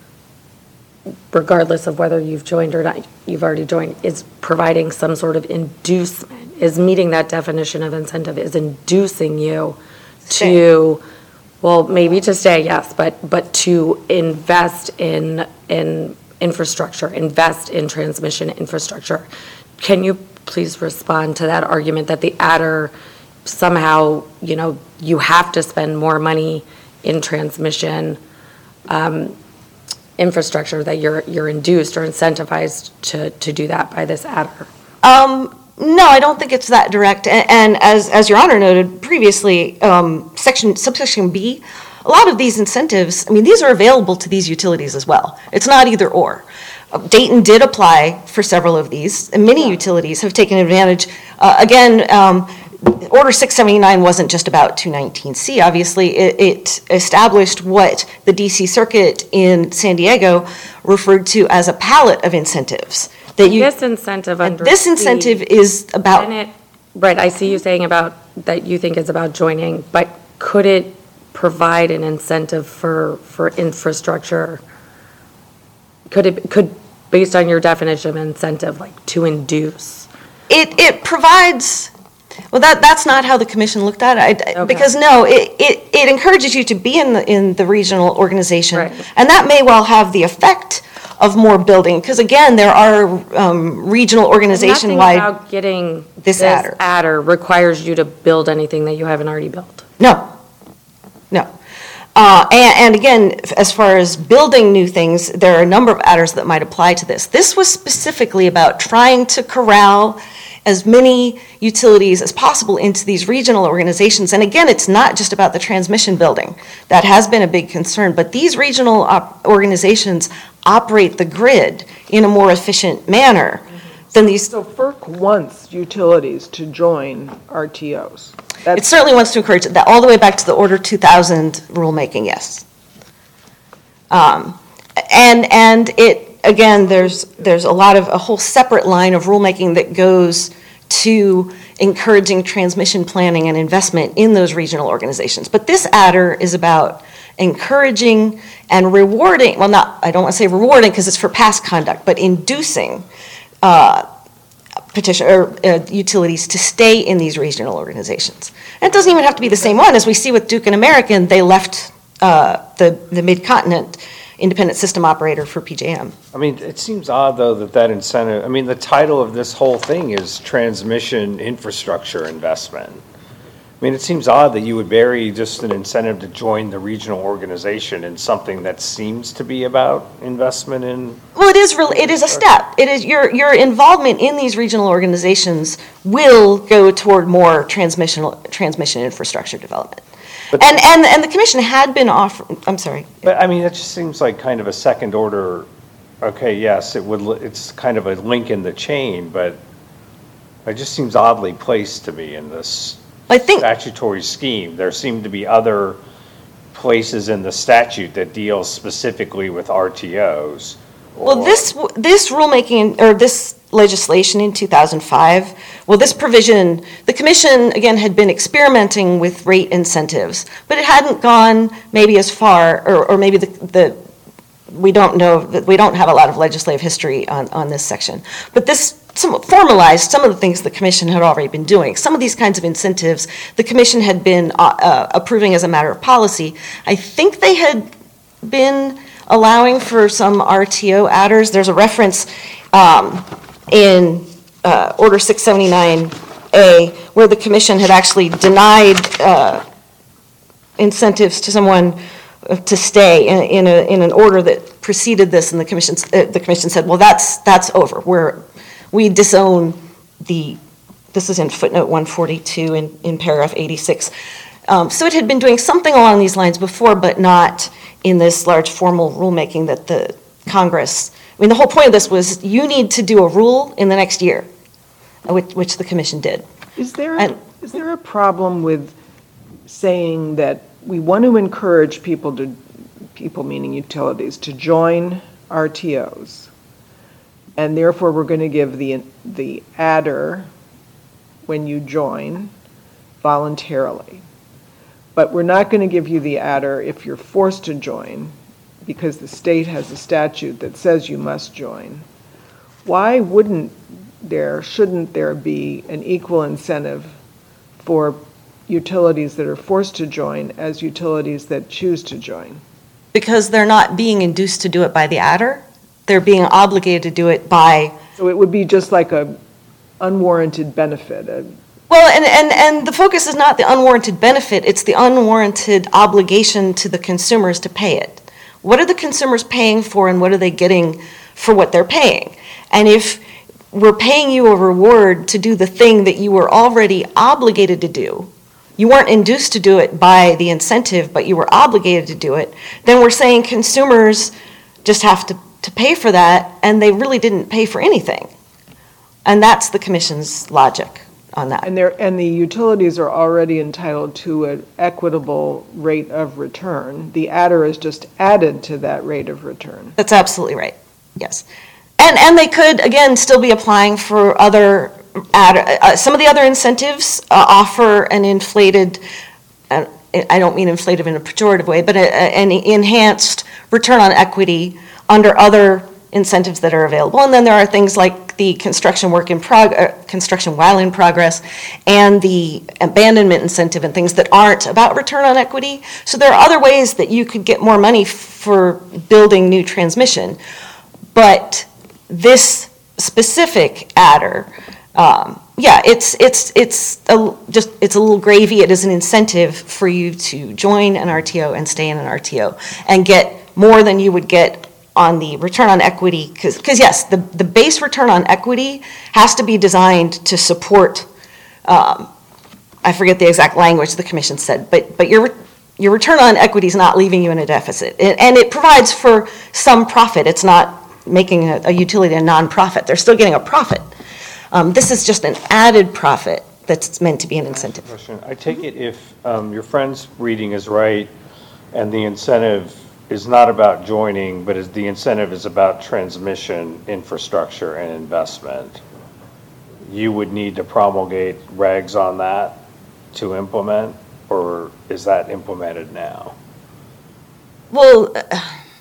regardless of whether you've joined or not, you've already joined, is providing some sort of inducement, is meeting that definition of incentive, is inducing you to, well, maybe to stay, yes, but, but to invest in, in infrastructure, invest in transmission infrastructure. Can you please respond to that argument that the adder somehow, you know, you have to spend more money in transmission um, infrastructure, that you're, you're induced or incentivized to, to do that by this adder? Um, no, I don't think it's that direct. And, and as, as Your Honor noted previously, um, section, subsection B, a lot of these incentives, I mean, these are available to these utilities as well. It's not either or. Uh, Dayton did apply for several of these, and many utilities have taken advantage. Uh, again, um, Order six seventy-nine wasn't just about two nineteen C, obviously. It, it established what the D C Circuit in San Diego referred to as a palette of incentives. That you, This incentive and under this C, incentive is about, and it, right, I see you saying about, that you think it's about joining, but could it provide an incentive for, for infrastructure? Could it, could, based on your definition of incentive, like to induce? it, it provides, well, that, that's not how the commission looked at it. I- Okay. Because, no, it, it, it encourages you to be in the, in the regional organization. Right. And that may well have the effect of more building, because again, there are um, regional organization-wide. Nothing about getting this this adder. adder requires you to build anything that you haven't already built. No, no. Uh, and, and again, as far as building new things, there are a number of adders that might apply to this. This was specifically about trying to corral as many utilities as possible into these regional organizations. And again, it's not just about the transmission building. That has been a big concern, but these regional op- organizations operate the grid in a more efficient manner than these. So FERC wants utilities to join R T Os. It That's, certainly wants to encourage that, all the way back to the Order two thousand rulemaking, yes. Um, And, and it, again, there's, there's a lot of, a whole separate line of rulemaking that goes to encouraging transmission planning and investment in those regional organizations. But this adder is about encouraging and rewarding, well, not, I don't want to say rewarding because it's for past conduct, but inducing uh, petition, or uh, utilities to stay in these regional organizations. And it doesn't even have to be the same one. As we see with Duke and American, they left uh, the, the Mid-Continent independent system operator for P J M. I mean, it seems odd, though, that that incentive, I mean, the title of this whole thing is transmission infrastructure investment. I mean, it seems odd that you would bury just an incentive to join the regional organization in something that seems to be about investment in. Well, it is really, it is a step. It is, your, your involvement in these regional organizations will go toward more transmission, transmission infrastructure development. But- And, and, and the commission had been offering, I'm sorry. But, I mean, it just seems like kind of a second order, okay, yes, it would, li- it's kind of a link in the chain, but it just seems oddly placed to me in this I think, statutory scheme. There seem to be other places in the statute that deal specifically with R T Os. well, or- this, this rulemaking, or this legislation in two thousand five, well, this provision, the commission, again, had been experimenting with rate incentives, but it hadn't gone maybe as far, or, or maybe the, the, we don't know, that we don't have a lot of legislative history on, on this section. But this somewhat formalized some of the things the commission had already been doing. Some of these kinds of incentives, the commission had been uh, uh, approving as a matter of policy. I think they had been allowing for some R T O adders. There's a reference um, in uh, Order six seventy-nine A where the commission had actually denied uh, incentives to someone to stay in, in, a, in an order that preceded this, and the commission, uh, the commission said, well, that's, that's over. We're, we disown the, this is in footnote one forty-two in, in paragraph eighty-six. Um, So it had been doing something along these lines before, but not in this large formal rulemaking that the Congress, I mean, the whole point of this was you need to do a rule in the next year, which, which the commission did. Is there, And- is there a problem with saying that we want to encourage people to, people meaning utilities, to join R T Os? And therefore, we're going to give the, the adder when you join voluntarily. But we're not going to give you the adder if you're forced to join, because the state has a statute that says you must join. Why wouldn't there, shouldn't there be an equal incentive for utilities that are forced to join as utilities that choose to join? Because they're not being induced to do it by the adder, they're being obligated to do it by, So it would be just like a unwarranted benefit. a- well, and, and, and the focus is not the unwarranted benefit, it's the unwarranted obligation to the consumers to pay it. What are the consumers paying for and what are they getting for what they're paying? And if we're paying you a reward to do the thing that you were already obligated to do, you weren't induced to do it by the incentive, but you were obligated to do it, then we're saying consumers just have to, to pay for that, and they really didn't pay for anything. And that's the commission's logic on that. And there, and the utilities are already entitled to an equitable rate of return. The adder is just added to that rate of return. That's absolutely right, yes. And, and they could, again, still be applying for other, add- uh, some of the other incentives uh, offer an inflated, uh, I don't mean inflated in a pejorative way, but a- a- an enhanced return on equity under other incentives that are available. And then there are things like the construction work in prog, uh, construction while in progress, and the abandonment incentive and things that aren't about return on equity. So there are other ways that you could get more money for building new transmission. But this specific adder, um, yeah, it's it's it's a, just it's a little gravy. It is an incentive for you to join an R T O and stay in an R T O and get more than you would get on the return on equity, because because yes, the the base return on equity has to be designed to support. Um, I forget the exact language the commission said, but but your your return on equity is not leaving you in a deficit, and, and it provides for some profit. It's not making a, a utility a nonprofit. They're still getting a profit. Um, this is just an added profit that's meant to be an incentive. Question. I take it if um, your friend's reading is right, and the incentive is not about joining, but is the incentive is about transmission infrastructure and investment, you would need to promulgate regs on that to implement, or is that implemented now? Well, uh,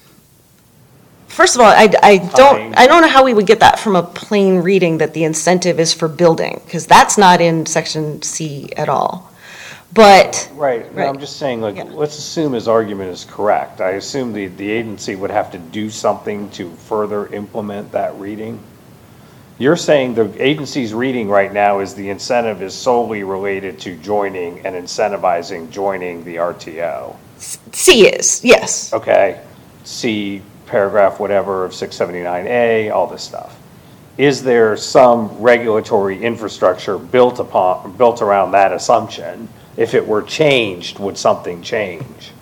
first of all, I, I don't I don't know how we would get that from a plain reading that the incentive is for building, because that's not in section C at all. But Right, no, I'm Right. just saying, like, Yeah. let's assume his argument is correct. I assume the, the agency would have to do something to further implement that reading? You're saying the agency's reading right now is the incentive is solely related to joining and incentivizing joining the R T O, C is, yes. okay? See paragraph whatever of six seventy-nine A, all this stuff. Is there some regulatory infrastructure built upon, built around that assumption? If it were changed, would something change?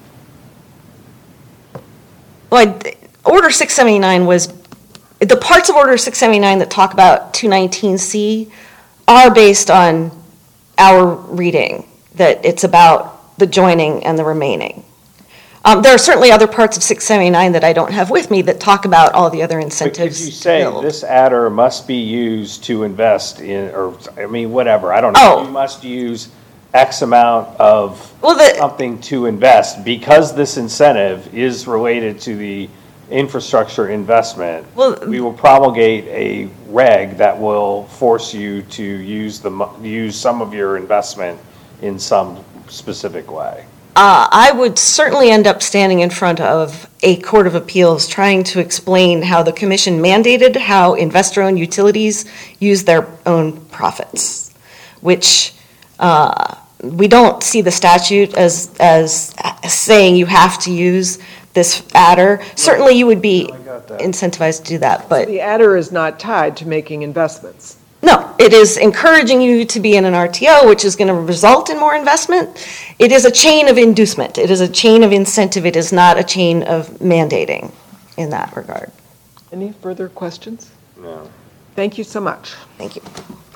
Well, I- Order six seventy-nine was, the parts of Order six seventy-nine that talk about two nineteen C are based on our reading, that it's about the joining and the remaining. Um, there are certainly other parts of six seventy-nine that I don't have with me that talk about all the other But incentives. could you say built. this adder must be used to invest in, or, I mean, whatever, I don't know. Oh. You must use X amount of Well, the- something to invest, because this incentive is related to the infrastructure investment. Well- We will promulgate a reg that will force you to use the, mo- use some of your investment in some specific way. Uh, I would certainly end up standing in front of a court of appeals trying to explain how the commission mandated how investor-owned utilities use their own profits, which uh, we don't see the statute as, as saying you have to use this adder. Certainly, you would be I got that. incentivized to do that, but The adder is not tied to making investments. No, it is encouraging you to be in an R T O, which is going to result in more investment. It is a chain of inducement. It is a chain of incentive. It is not a chain of mandating in that regard. Any further questions? No. Thank you so much. Thank you.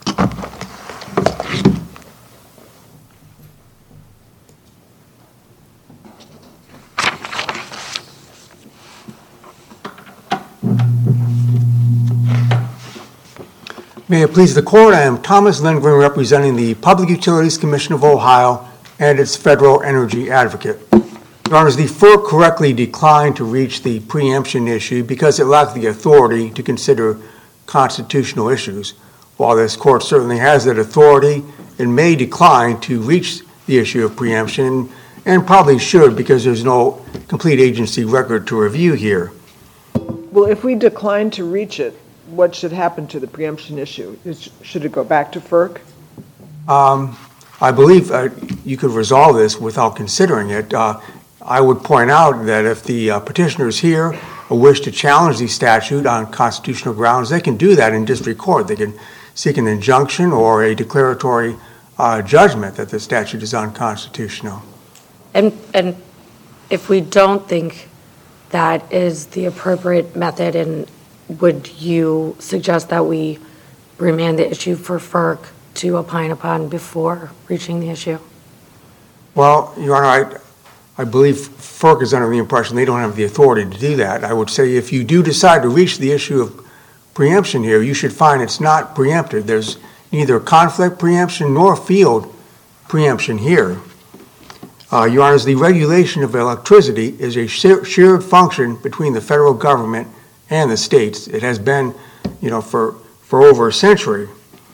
May it please the Court, I am Thomas Lindgren representing the Public Utilities Commission of Ohio and its federal energy advocate. Your Honors, the F E R C correctly declined to reach the preemption issue because it lacked the authority to consider constitutional issues. While this Court certainly has that authority, it may decline to reach the issue of preemption and probably should because there's no complete agency record to review here. Well, if we decline to reach it, what should happen to the preemption issue? Is, should it go back to F E R C? Um, I believe uh, you could resolve this without considering it. Uh, I would point out that if the uh, petitioners here wish to challenge the statute on constitutional grounds, they can do that in district court. They can seek an injunction or a declaratory uh, judgment that the statute is unconstitutional. And, and if we don't think that is the appropriate method, and would you suggest that we remand the issue for F E R C to opine upon before reaching the issue? Well, Your Honor, I, I believe F E R C is under the impression they don't have the authority to do that. I would say if you do decide to reach the issue of preemption here, you should find it's not preempted. There's neither conflict preemption nor field preemption here. Uh, Your Honors, the regulation of electricity is a shared function between the federal government and the states. It has been, you know, for, for over a century.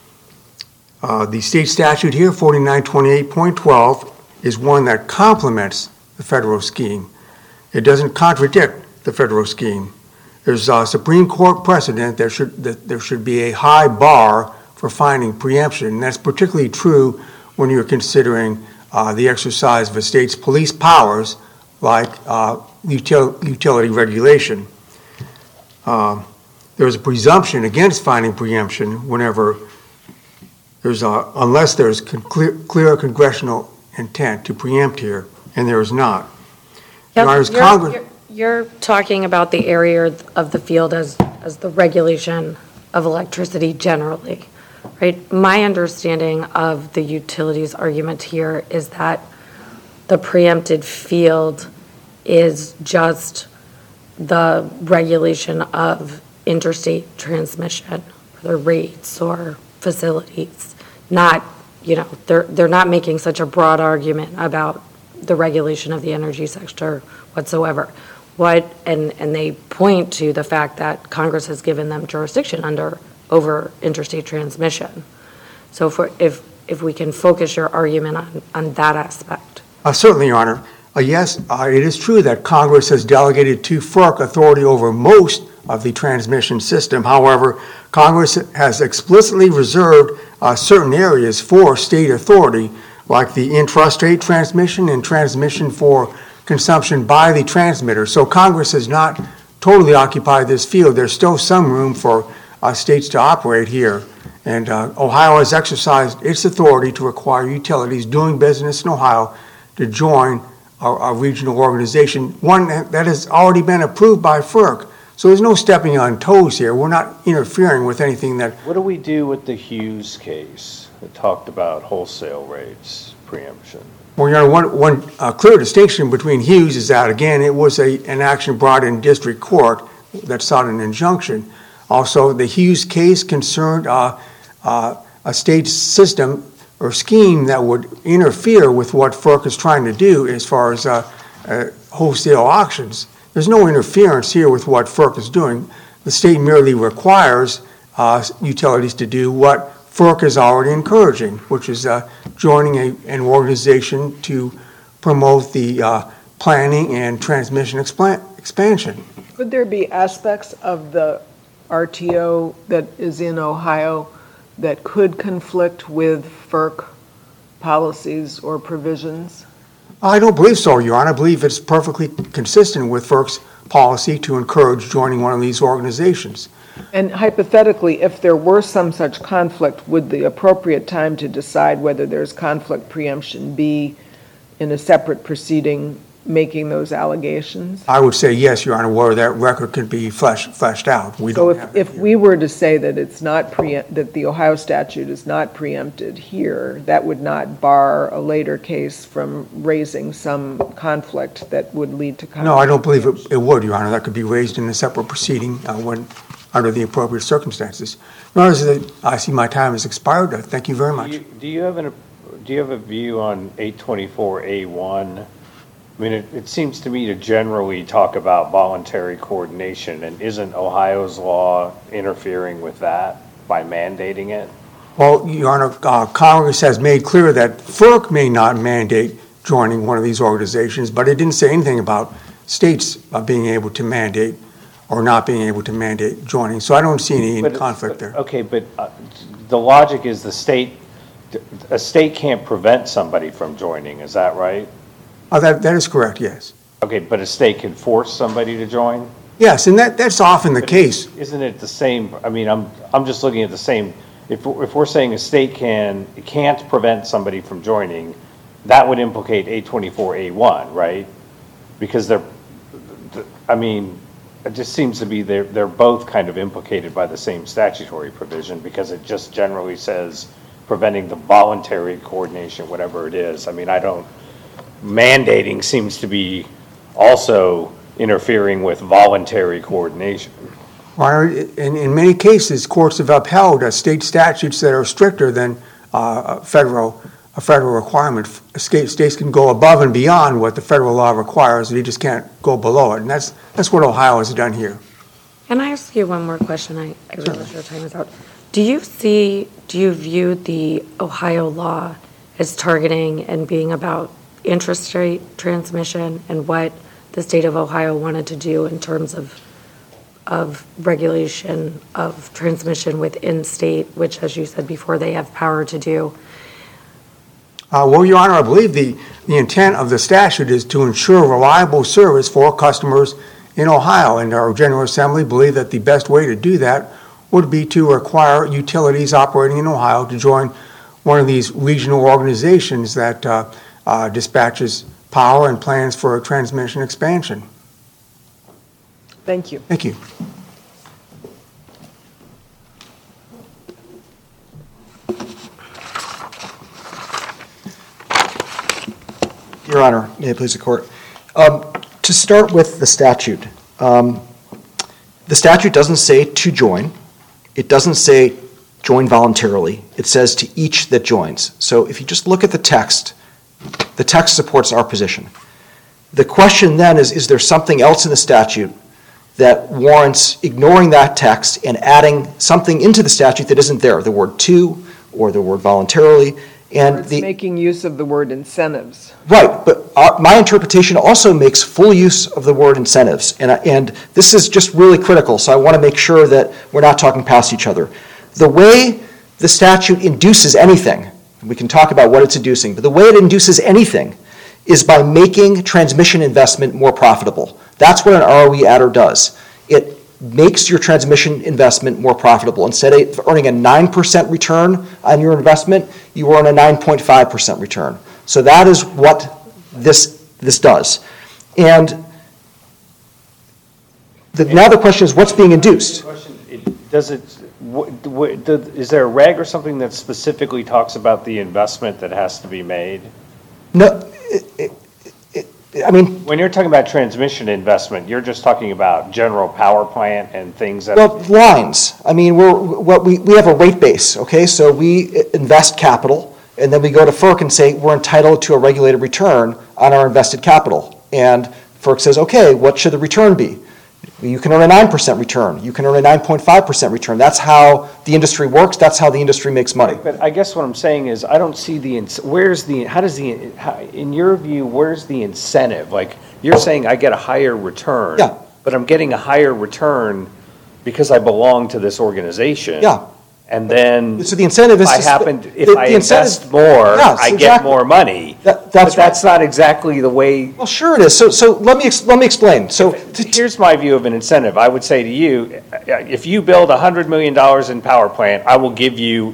Uh, the state statute here, forty-nine twenty-eight point twelve, is one that complements the federal scheme. It doesn't contradict the federal scheme. There's a Supreme Court precedent there should, that there should be a high bar for finding preemption, and that's particularly true when you're considering uh, the exercise of a state's police powers like uh, util- utility regulation. Uh, there's a presumption against finding preemption whenever there's a, unless there's con- clear, clear congressional intent to preempt here, and there is not. Yep, Your Honors, you're, Congress, you're, you're talking about the area of the field as, as the regulation of electricity generally, right? My understanding of the utilities argument here is that the preempted field is just the regulation of interstate transmission, the rates or facilities, not, you know, they're, they're not making such a broad argument about the regulation of the energy sector whatsoever. What, and, and they point to the fact that Congress has given them jurisdiction under over interstate transmission. So for, if, if we can focus your argument on, on that aspect. uh, certainly, Your Honor. Uh, yes, uh, it is true that Congress has delegated to F E R C authority over most of the transmission system. However, Congress has explicitly reserved uh, certain areas for state authority, like the intrastate transmission and transmission for consumption by the transmitter. So Congress has not totally occupied this field. There's still some room for uh, states to operate here. And uh, Ohio has exercised its authority to require utilities doing business in Ohio to join our, our regional organization, one that has already been approved by F E R C. So there's no stepping on toes here. We're not interfering with anything that... What do we do with the Hughes case that talked about wholesale rates preemption? Well, Your Honor, one, one uh, clear distinction between Hughes is that, again, it was a, an action brought in district court that sought an injunction. Also, the Hughes case concerned uh, uh, a state system or scheme that would interfere with what F E R C is trying to do as far as uh, uh, wholesale auctions. There's no interference here with what F E R C is doing. The state merely requires uh, utilities to do what F E R C is already encouraging, which is uh, joining a, an organization to promote the uh, planning and transmission expla- expansion. Could there be aspects of the R T O that is in Ohio that could conflict with F E R C policies or provisions? I don't believe so, Your Honor. I believe it's perfectly consistent with F E R C's policy to encourage joining one of these organizations. And hypothetically, if there were some such conflict, would the appropriate time to decide whether there's conflict preemption be in a separate proceeding making those allegations? I would say yes, Your Honor, where that record could be fleshed, fleshed out. We So don't if, have that if here. we were to say that it's not preempt, that the Ohio statute is not preempted here, that would not bar a later case from raising some conflict that would lead to conflict? No, I don't believe it, it would, Your Honor. That could be raised in a separate proceeding uh, when, under the appropriate circumstances. Your Honor, I see my time has expired. Uh, Thank you very much. Do you- Do you have an, do you have a view on eight twenty-four A one? I mean, it, it seems to me to generally talk about voluntary coordination, and isn't Ohio's law interfering with that by mandating it? Well, Your Honor, uh, Congress has made clear that FERC may not mandate joining one of these organizations, but it didn't say anything about states uh, being able to mandate or not being able to mandate joining. So I don't see any But- conflict there. Okay, but uh, the logic is the state, a state can't prevent somebody from joining, is that right? Oh, that, that is correct, yes. Okay, but a state can force somebody to join? Yes, and that, that's often the But case. Isn't it the same, I mean, I'm, I'm just looking at the same, if, we're- if we're saying a state can, can't prevent somebody from joining, that would implicate eight twenty-four A one, right? Because they're, I mean, it just seems to be they're, they're both kind of implicated by the same statutory provision, because it just generally says preventing the voluntary coordination, whatever it is. I mean, I don't, mandating seems to be also interfering with voluntary coordination. Well, in, in many cases, courts have upheld uh, state statutes that are stricter than uh, a federal, a federal requirement. State, states can go above and beyond what the federal law requires, they just can't go below it. And that's, that's what Ohio has done here. Can I ask you one more question? I, I realize your time is out. Do you see, do you view the Ohio law as targeting and being about interest rate transmission and what the state of Ohio wanted to do in terms of of regulation of transmission within state, which, as you said before, they have power to do? Uh, well, Your Honor, I believe the, the intent of the statute is to ensure reliable service for customers in Ohio, and our General Assembly believe that the best way to do that would be to require utilities operating in Ohio to join one of these regional organizations that uh, uh, dispatches power and plans for a transmission expansion. Thank you. Thank you. Your Honor, may it please the court. Um, To start with the statute, um, the statute doesn't say to join. It doesn't say join voluntarily. It says to each that joins. So if you just look at the text, the text supports our position. The question then is, is there something else in the statute that warrants ignoring that text and adding something into the statute that isn't there, the word to or the word voluntarily? And It's the making use of the word incentives. Right, but our, my interpretation also makes full use of the word incentives, and, I- and this is just really critical, so I want to make sure that we're not talking past each other. The way the statute induces anything, we can talk about what it's inducing, but the way it induces anything is by making transmission investment more profitable. That's what an R O E adder does. It makes your transmission investment more profitable. Instead of earning a nine percent return on your investment, you earn a nine point five percent return. So that is what this, this does. And the, now the question is, what's being induced? Does it, what, what, the- is there a reg or something that specifically talks about the investment that has to be made? No, it, it, it, I mean, When you're talking about transmission investment, you're just talking about general power plant and things that. well, lines. I mean, we're, what we, we have a rate base, okay? So we invest capital, and then we go to FERC and say, we're entitled to a regulated return on our invested capital. And FERC says, okay, what should the return be? You can earn a nine percent return. You can earn a nine point five percent return. That's how the industry works. That's how the industry makes money. But I guess what I'm saying is, I don't see the, ins- where's the, how does the, how- in your view, where's the incentive? Like, you're saying I get a higher return. Yeah. But I'm getting a higher return because I belong to this organization. Yeah. and then So the incentive is if I to sp- happen, the- if the I incentive- invest more, Yes, I get exactly. more money. That- that's But that's not exactly the way. Well, sure it is. So, so let me, ex- let me explain. So, to- to- Here's my view of an incentive. I would say to you, if you build one hundred million dollars in power plant, I will give you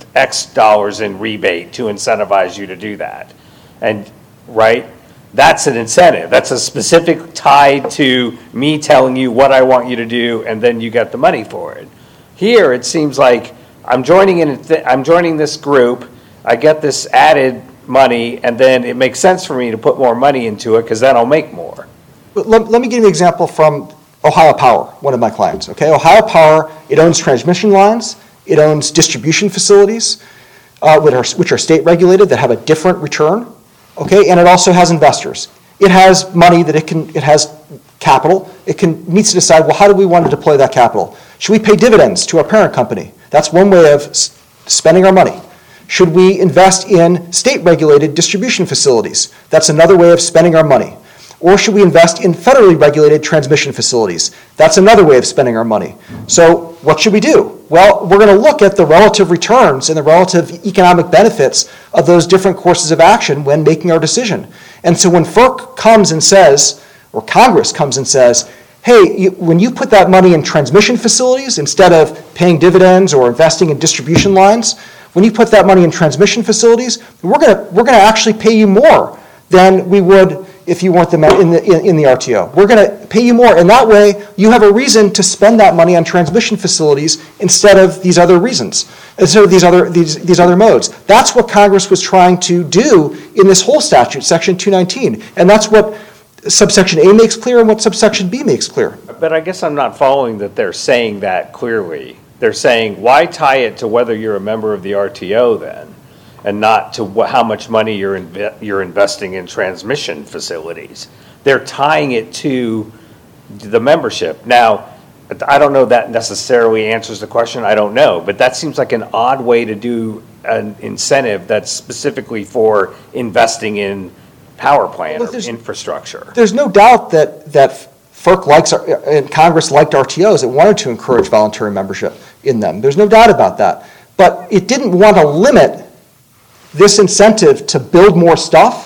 X dollars in rebate to incentivize you to do that. And, right? That's an incentive. That's a specific tied to me telling you what I want you to do, and then you get the money for it. Here, it seems like I'm joining in, I'm joining this group, I get this added money, and then it makes sense for me to put more money into it, because then I'll make more. But Let, let me give you an example from Ohio Power, one of my clients, okay? Ohio Power, it owns transmission lines, it owns distribution facilities, uh, which are, which are state regulated that have a different return, okay? And it also has investors. It has money that it can, it has capital. It can, needs to decide, well, how do we want to deploy that capital? Should we pay dividends to our parent company? That's one way of s- spending our money. Should we invest in state-regulated distribution facilities? That's another way of spending our money. Or should we invest in federally regulated transmission facilities? That's another way of spending our money. So what should we do? Well, we're going to look at the relative returns and the relative economic benefits of those different courses of action when making our decision. And so when FERC comes and says, or Congress comes and says, hey, you, when you put that money in transmission facilities instead of paying dividends or investing in distribution lines, when you put that money in transmission facilities, we're going to we're going to actually pay you more than we would if you weren't the, in, the, in, in the R T O. We're going to pay you more, and that way you have a reason to spend that money on transmission facilities instead of these other reasons, instead of these other, these, these other modes. That's what Congress was trying to do in this whole statute, Section two nineteen, and that's what subsection A makes clear and what subsection B makes clear. But I guess I'm not following that they're saying that clearly. They're saying, why tie it to whether you're a member of the R T O then, and not to wh- how much money you're inve- you're investing in transmission facilities? They're tying it to the membership. Now, I don't know that necessarily answers the question. I don't know, but that seems like an odd way to do an incentive that's specifically for investing in power plant Well, or there's- infrastructure. There's no doubt that, that FERC likes, our- and Congress liked R T Os. It wanted to encourage voluntary membership in them. There's no doubt about that. But it didn't want to limit this incentive to build more stuff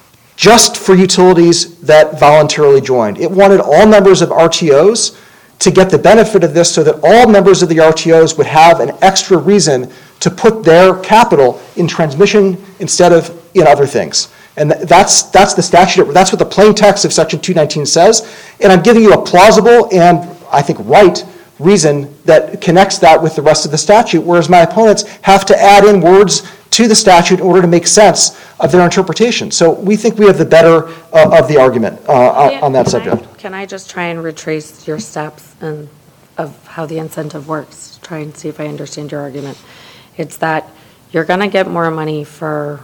just for utilities that voluntarily joined. It wanted all members of R T Os to get the benefit of this so that all members of the R T Os would have an extra reason to put their capital in transmission instead of in other things. And that's, that's the statute, that's what the plain text of Section two nineteen says. And I'm giving you a plausible and, I think, right reason that connects that with the rest of the statute, whereas my opponents have to add in words to the statute in order to make sense of their interpretation. So we think we have the better uh, of the argument uh, on- on that Can I- subject. Can I just try and retrace your steps and of how the incentive works? Try and see if I understand your argument. It's that you're going to get more money for,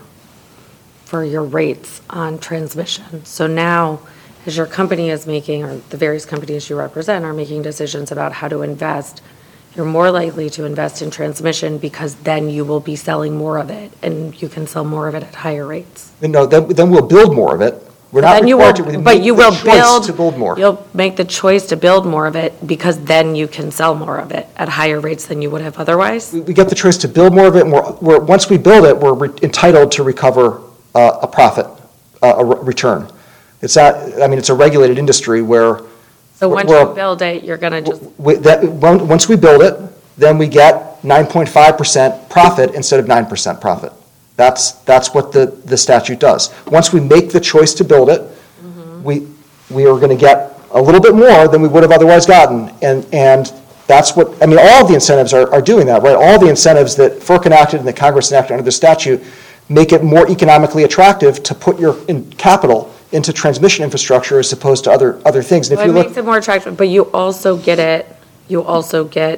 for your rates on transmission. So now, as your company is making, or the various companies you represent are making decisions about how to invest, you're more likely to invest in transmission because then you will be selling more of it, and you can sell more of it at higher rates. No, then, then we'll build more of it. We're not Then you required will- to. we But make you the will choice build. To build more. You'll make the choice to build more of it because then you can sell more of it at higher rates than you would have otherwise. We- We get the choice to build more of it, and we're, we're, once we build it, we're re- entitled to recover uh, a profit, uh, a re- return. It's not, I mean, it's a regulated industry where. So once we're- you build it, you're going to just, we- that, on- once we build it, then we get nine point five percent profit instead of nine percent profit. That's, that's what the, the statute does. Once we make the choice to build it, we, we are going to get a little bit more than we would have otherwise gotten. And, and that's what, I mean, all of the incentives are, are doing that, right? All the incentives that FERC enacted and that Congress enacted under the statute make it more economically attractive to put your in capital into transmission infrastructure as opposed to other, other things. And if well, you it look, makes it more attractive, but you also get it, you also get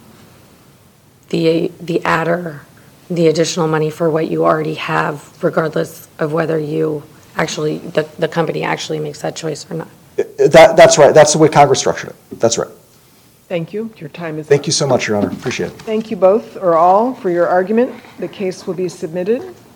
the, the adder, the additional money for what you already have, regardless of whether you actually, the, the company actually makes that choice or not. that, that's right. That's the way Congress structured it. That's right. Thank you. Your time is up. Thank you so much, Your Honor. Appreciate it. Thank you both or all for your argument. The case will be submitted.